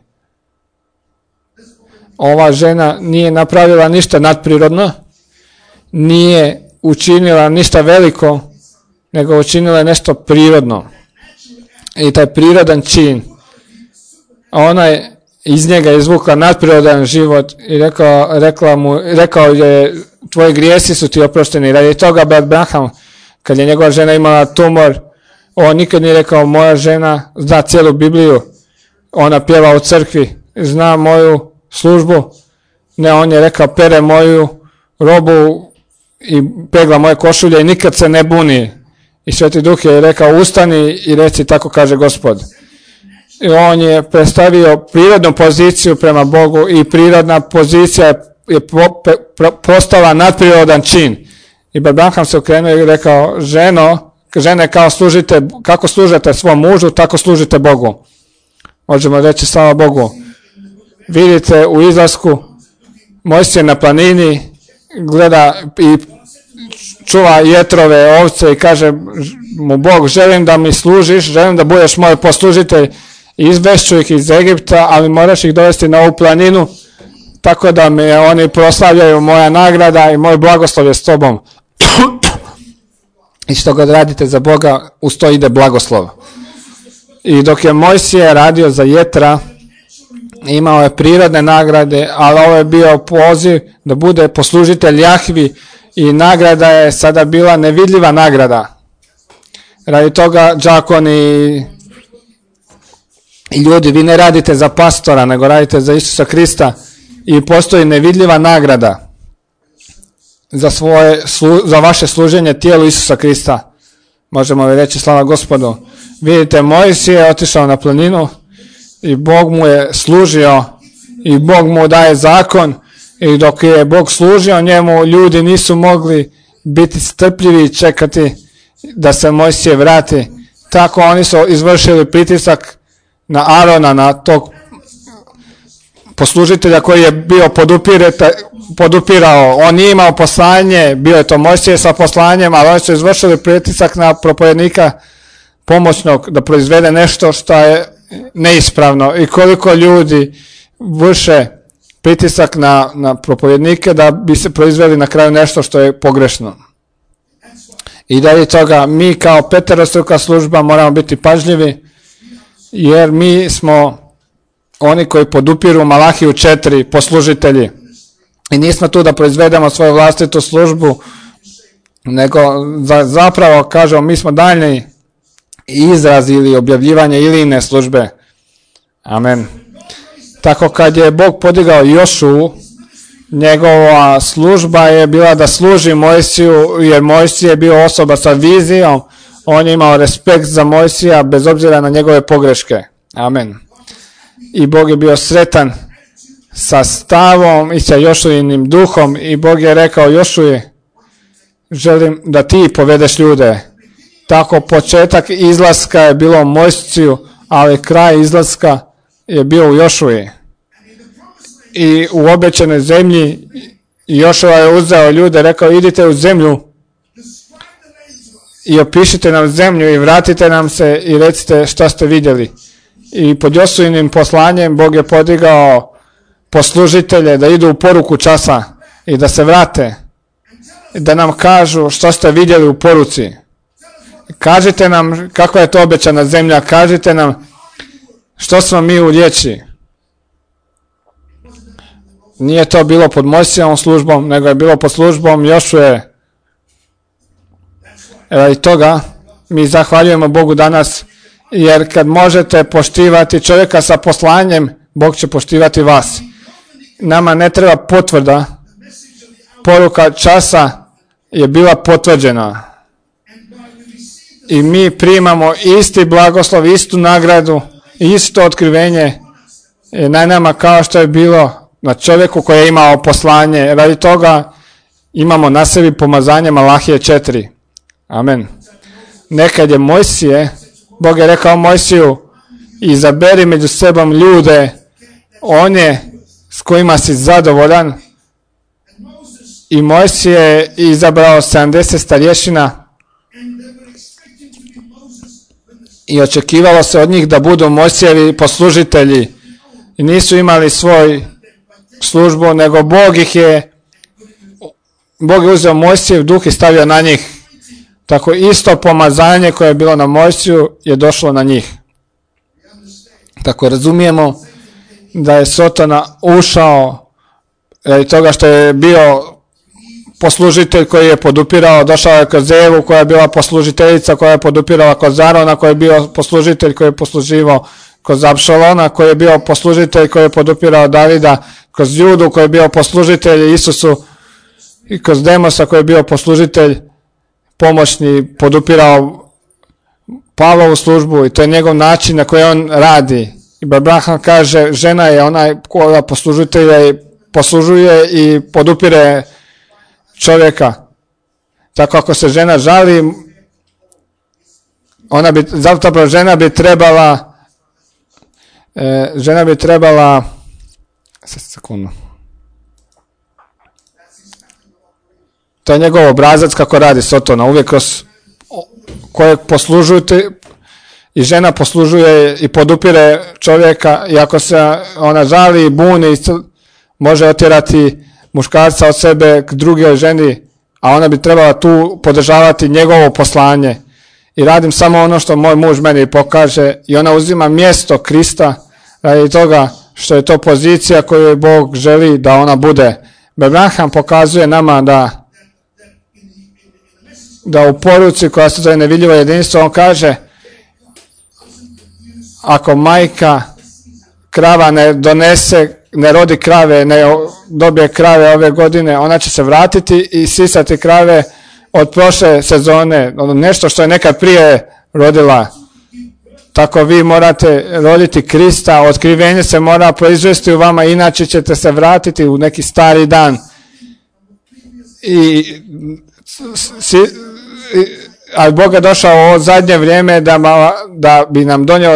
Ova žena nije napravila ništa nadprirodno, nije učinila ništa veliko, nego učinila je nešto prirodno. I taj prirodan čin, ona je iz njega izvukla nadprirodan život i rekao je: tvoji grijesi su ti oprošteni. Radi toga brat Branham, kad je njegova žena imala tumor, on nikad nije rekao: moja žena zna cijelu Bibliju, ona pjeva u crkvi, zna moju službu. Ne, on je rekao: pere moju robu i pegla moje košulje i nikad se ne buni. I Sveti Duh je rekao: ustani i reci tako kaže Gospod. I on je predstavio prirodnu poziciju prema Bogu i prirodna pozicija je postala nadprirodan čin. I Branham se okrenuo i rekao: žene, kako služite svom mužu, tako služite Bogu. Možemo reći slava Bogu. Vidite u izlasku, Mojsije na planini gleda i čuva jetrove, ovce i kaže mu Bog: želim da mi služiš, želim da budeš moj poslužitelj. Izvešću ih iz Egipta, ali moraš ih dovesti na ovu planinu, tako da me oni proslavljaju, moja nagrada i moj blagoslov je s tobom. I što god radite za Boga, uz to ide blagoslov. I dok je Mojsije radio za Jetra, imao je prirodne nagrade, ali ovo je bio poziv da bude poslužitelj Jahvi i nagrada je sada bila nevidljiva nagrada. Radi toga đakoni i ljudi, vi ne radite za pastora, nego radite za Isusa Krista i postoji nevidljiva nagrada za vaše služenje tijelu Isusa Krista. Možemo li reći slava Gospodu. Vidite, Mojsije je otišao na planinu i Bog mu je služio i Bog mu daje zakon, i dok je Bog služio njemu, ljudi nisu mogli biti strpljivi i čekati da se Mojsije vrati. Tako oni su izvršili pritisak na Arona, na tog poslužitelja koji je bio podupirao. On nije imao poslanje, bio je to Mojsije sa poslanjem, ali oni su izvršili pritisak na propovjednika pomoćnog da proizvede nešto što je neispravno. I koliko ljudi vrše pritisak na propovjednike da bi se proizveli na kraju nešto što je pogrešno. I da je toga mi kao peterostruka služba moramo biti pažljivi, jer mi smo oni koji podupiru Malahiju 4 poslužitelji. I nismo tu da proizvedemo svoju vlastitu službu, nego zapravo kažemo mi smo daljni izraz ili objavljivanje Ilijine službe. Amen. Tako kad je Bog podigao Jošu, njegova služba je bila da služi Mojsiju, jer Mojsije je bio osoba sa vizijom, On je imao respekt za Mojsija bez obzira na njegove pogreške. Amen. I Bog je bio sretan sa stavom i sa Jošuinim duhom i Bog je rekao Jošuje, želim da ti povedeš ljude. Tako početak izlaska je bilo u Mojsiju, ali kraj izlaska je bio u Jošuji. I u obećanoj zemlji Jošua je uzeo ljude, rekao idite u zemlju i opišite nam zemlju i vratite nam se i recite šta ste vidjeli. I pod Josuinim poslanjem Bog je podigao poslužitelje da idu u poruku časa i da se vrate, da nam kažu što ste vidjeli u poruci. Kažite nam kakva je to obećana zemlja, kažite nam što smo mi u riječi. Nije to bilo pod Mojsijevom službom, nego je bilo pod službom Jošuje. Radi toga mi zahvaljujemo Bogu danas, jer kad možete poštivati čovjeka sa poslanjem, Bog će poštivati vas. Nama ne treba potvrda. Poruka časa je bila potvrđena. I mi primamo isti blagoslov, istu nagradu, isto otkrivenje na nama kao što je bilo na čovjeku koji je imao poslanje. Radi toga imamo na sebi pomazanje Malahije 4. Amen. Nekad je Mojsije, Bog je rekao Mojsiju, izaberi među sebom ljude, one s kojima si zadovoljan. I Mojsije je izabrao 70 starješina i očekivalo se od njih da budu Mojsijevi poslužitelji. I nisu imali svoj službu, nego Bog je uzeo Mojsijev duh i stavio na njih. Tako isto pomazanje koje je bilo na Mojsiju je došlo na njih. Tako razumijemo da je Sotona ušao radi toga što je bio poslužitelj koji je podupirao, došao je kroz Evu koja je bila poslužiteljica, koja je podupirala kroz Arona, koji je bio poslužitelj koji je posluživao kroz Apšalona, koji je bio poslužitelj koji je podupirao Davida, kroz Judu koji je bio poslužitelj Isusu i kroz Demosa koji je bio poslužitelj pomoćni, podupirao Pavlovu službu i to je njegov način na koji on radi. I Abraham kaže, žena je onaj koja poslužuje i podupire čovjeka. Tako ako se žena žali, žena bi trebala sekundu. To je njegov obrazac kako radi Sotona. Uvijek kroz kojeg poslužujete i žena poslužuje i podupire čovjeka i ako se ona žali i buni, može otjerati muškarca od sebe k drugoj ženi, a ona bi trebala tu podržavati njegovo poslanje. I radim samo ono što moj muž meni pokaže i ona uzima mjesto Krista radi toga što je to pozicija koju Bog želi da ona bude. Abraham pokazuje nama da u poruci koja se zove nevidljivo jedinstvo, on kaže ako majka krava ne rodi krave, ne dobije krave ove godine, ona će se vratiti i sisati krave od prošle sezone, nešto što je nekad prije rodila. Tako vi morate roditi Krista, otkrivenje se mora proizvesti u vama, inače ćete se vratiti u neki stari dan. A Bog je došao u ovo zadnje vrijeme da bi nam donio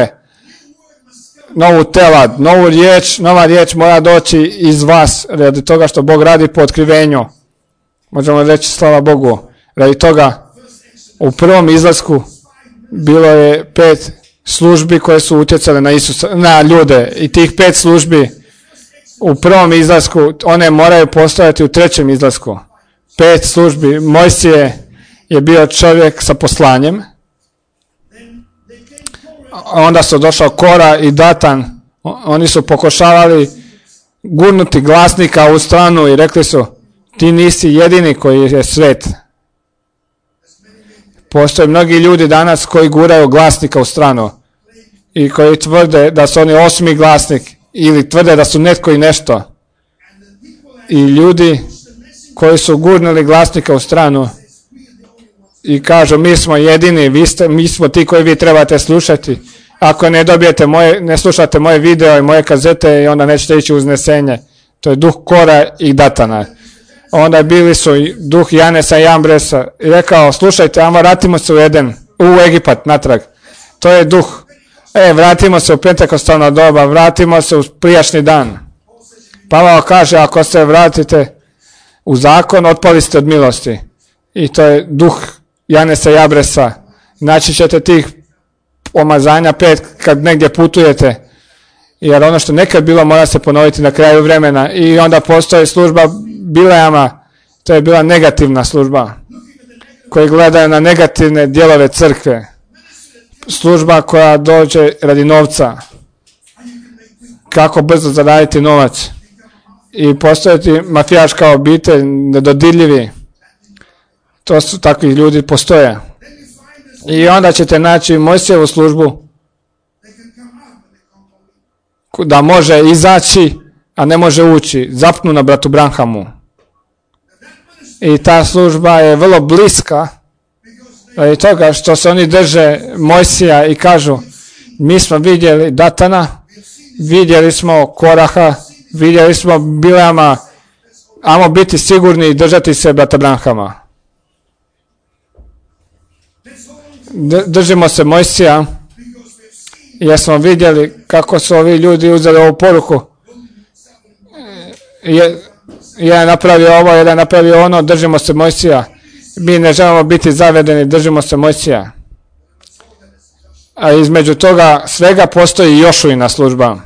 novu telad, nova riječ mora doći iz vas, radi toga što Bog radi po otkrivenju. Možemo reći slava Bogu. Radi toga u prvom izlasku bilo je 5 službi koje su utjecale na ljude i tih 5 službi u prvom izlasku, one moraju postojati u trećem izlasku. 5 službi. Mojsije je bio čovjek sa poslanjem. Onda su došao Kora i Datan. Oni su pokušavali gurnuti glasnika u stranu i rekli su, ti nisi jedini koji je svet. Postoje mnogi ljudi danas koji guraju glasnika u stranu i koji tvrde da su oni 8. glasnik ili tvrde da su netko i nešto. I ljudi koji su gurnuli glasnika u stranu i kažu mi smo jedini, mi smo ti koji vi trebate slušati. Ako ne slušate moje video i moje kazete, i onda nećete ići u uznesenje. To je duh Kora i Datana. Onda bili su duh Janesa i Jambresa i rekao, slušajte, ajmo vratimo se u Egipat natrag. To je duh. Vratimo se u pentekostalno doba, vratimo se u prijašnji dan. Pavao kaže, ako se vratite u zakon, otpali ste od milosti. I to je duh Janesa i Jambresa. Naći ćete tih pomazanja 5 kad negdje putujete. Jer ono što nekad bilo mora se ponoviti na kraju vremena. I onda postoji služba Bilejama. To je bila negativna služba. Koji gledaju na negativne dijelove crkve. Služba koja dođe radi novca. Kako brzo zaraditi novac. I postojati mafijaška obitelj, nedodirljivi. To su takvi ljudi postoje. I onda ćete naći Mojsijevu službu da može izaći, a ne može ući. Zapnu na bratu Branhamu. I ta služba je vrlo bliska radi toga što se oni drže Mojsija i kažu mi smo vidjeli Datana, vidjeli smo Koraha, vidjeli smo Bilejama, ajmo biti sigurni i držati se brata Branhama. Držimo se Mojsija jer smo vidjeli kako su ovi ljudi uzeli ovu poruku. Jedan je napravio ovo, jedan je napravio ono, držimo se Mojsija. Mi ne želimo biti zavedeni, držimo se Mojsija. A između toga svega postoji Jošuina služba.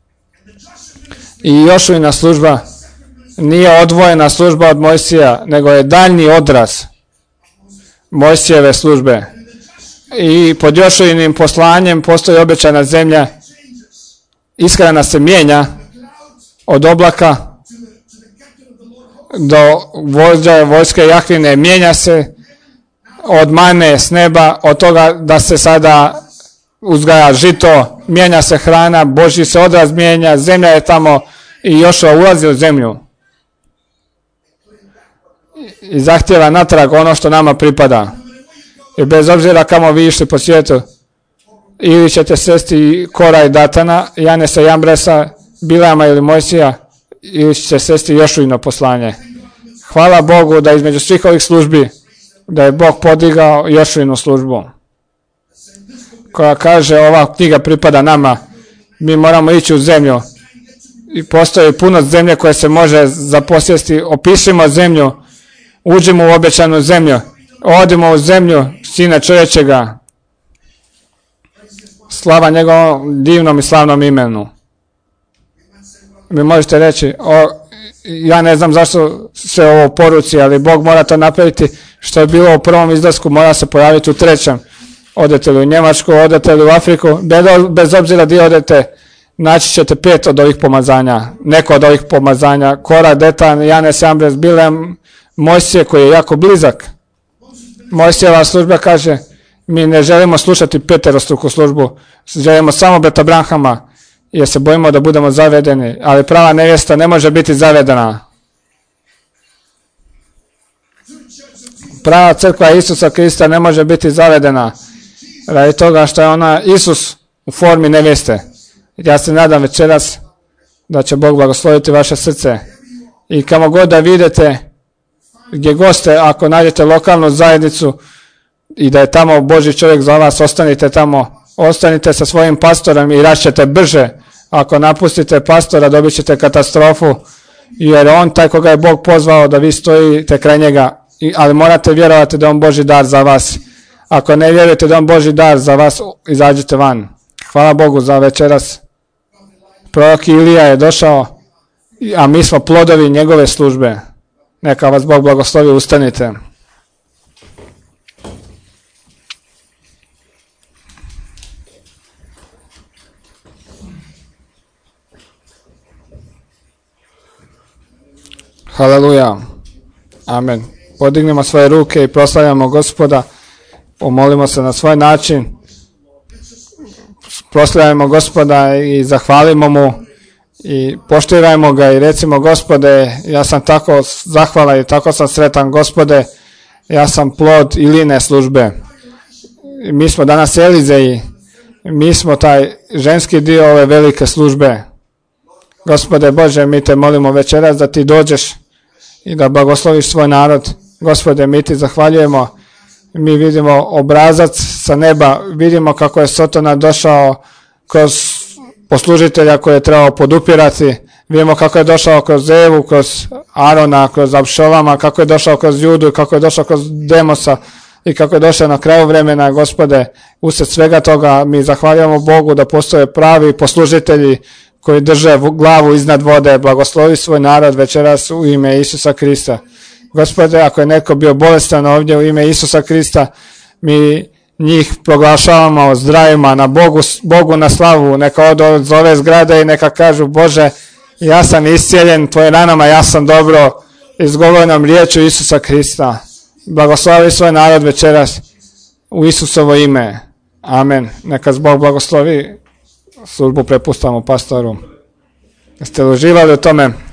I Jošuina služba nije odvojena služba od Mojsija, nego je daljnji odraz Mojsijeve službe. I pod Jošuinim poslanjem postoji obećana zemlja. Ishrana se mijenja od oblaka do vojske Jahvine, mijenja se od mane s neba, od toga da se sada uzgaja žito, mijenja se hrana, Božji se odraz mijenja, zemlja je tamo i Jošua ulazi u zemlju i zahtjeva natrag ono što nama pripada. I bez obzira kamo vi išli po svijetu, ili ćete sesti Kora i Datana, Janesa i Jambresa, Bilejama ili Mojsija, ili ćete sesti Jošuino poslanje. Hvala Bogu da između svih ovih službi, da je Bog podigao Jošuinu službu, koja kaže ova knjiga pripada nama, mi moramo ići u zemlju. I postoji puno zemlje koje se može zaposjesti, opišimo zemlju, uđemo u obećanu zemlju, odimo u zemlju Sina čovječega. Slava njegovom divnom i slavnom imenu. Vi možete reći, ja ne znam zašto se ovo poruci, ali Bog mora to napraviti. Što je bilo u prvom izlasku, mora se pojaviti u trećem. Odete li u Njemačku, odete li u Afriku, bez obzira gdje odete, naći ćete 5 od ovih pomazanja. Neko od ovih pomazanja, Kora, Datan, Janes, Jambres, Bilem, Mojsije koji je jako blizak. Mojsijeva služba kaže, mi ne želimo slušati peterostruku službu, želimo samo brata Branhama, jer se bojimo da budemo zavedeni, ali prava nevjesta ne može biti zavedena. Prava crkva Isusa Krista ne može biti zavedena, radi toga što je ona Isus u formi nevjeste. Ja se nadam večeras da će Bog blagosloviti vaše srce i kamo god da vidite, gdje god ste, ako nađete lokalnu zajednicu i da je tamo Božji čovjek za vas, ostanite tamo, ostanite sa svojim pastorom i rašćete brže. Ako napustite pastora, dobit ćete katastrofu, jer on taj koga je Bog pozvao da vi stojite kraj njega, ali morate vjerovati da on Božji dar za vas. Ako ne vjerujete da on Božji dar za vas, izađite van. Hvala Bogu za večeras. Prorok Ilija je došao, a mi smo plodovi njegove službe. Neka vas Bog blagoslovi, ustanite. Haleluja. Amen. Podignimo svoje ruke i proslavljamo Gospoda. Pomolimo se na svoj način. Proslavljamo Gospoda i zahvalimo mu i poštivajmo ga i recimo, Gospode, ja sam tako zahvalan i tako sam sretan, Gospode, Ja sam plod Iline službe. Mi smo danas Elizeji. Mi smo taj ženski dio ove velike službe. Gospode Bože, mi te molimo večeras da ti dođeš i da blagosloviš svoj narod. Gospode, mi ti zahvaljujemo. Mi vidimo obrazac sa neba. Vidimo kako je Sotona došao kroz poslužitelja koje je trebao podupirati. Vidimo kako je došao kroz Evu, kroz Arona, kroz Abšaloma, kako je došao kroz Judu, kako je došao kroz Demosa i kako je došao na kraju vremena. Gospode, usred svega toga mi zahvaljujemo Bogu da postoje pravi poslužitelji koji drže glavu iznad vode. Blagoslovi svoj narod večeras u ime Isusa Krista. Gospode, ako je neko bio bolestan ovdje u ime Isusa Krista, mi njih proglašavamo zdravima, na Bogu na slavu. Neka odu od ove zgrade i neka kažu: Bože, ja sam iscijeljen tvoje ranama, ja sam dobro, izgovorenom riječu Isusa Krista. Blagoslovi svoj narod večeras u Isusovo ime. Amen. Neka Bog blagoslovi. Službu prepuštamo pastoru. Jeste li uživali u tome?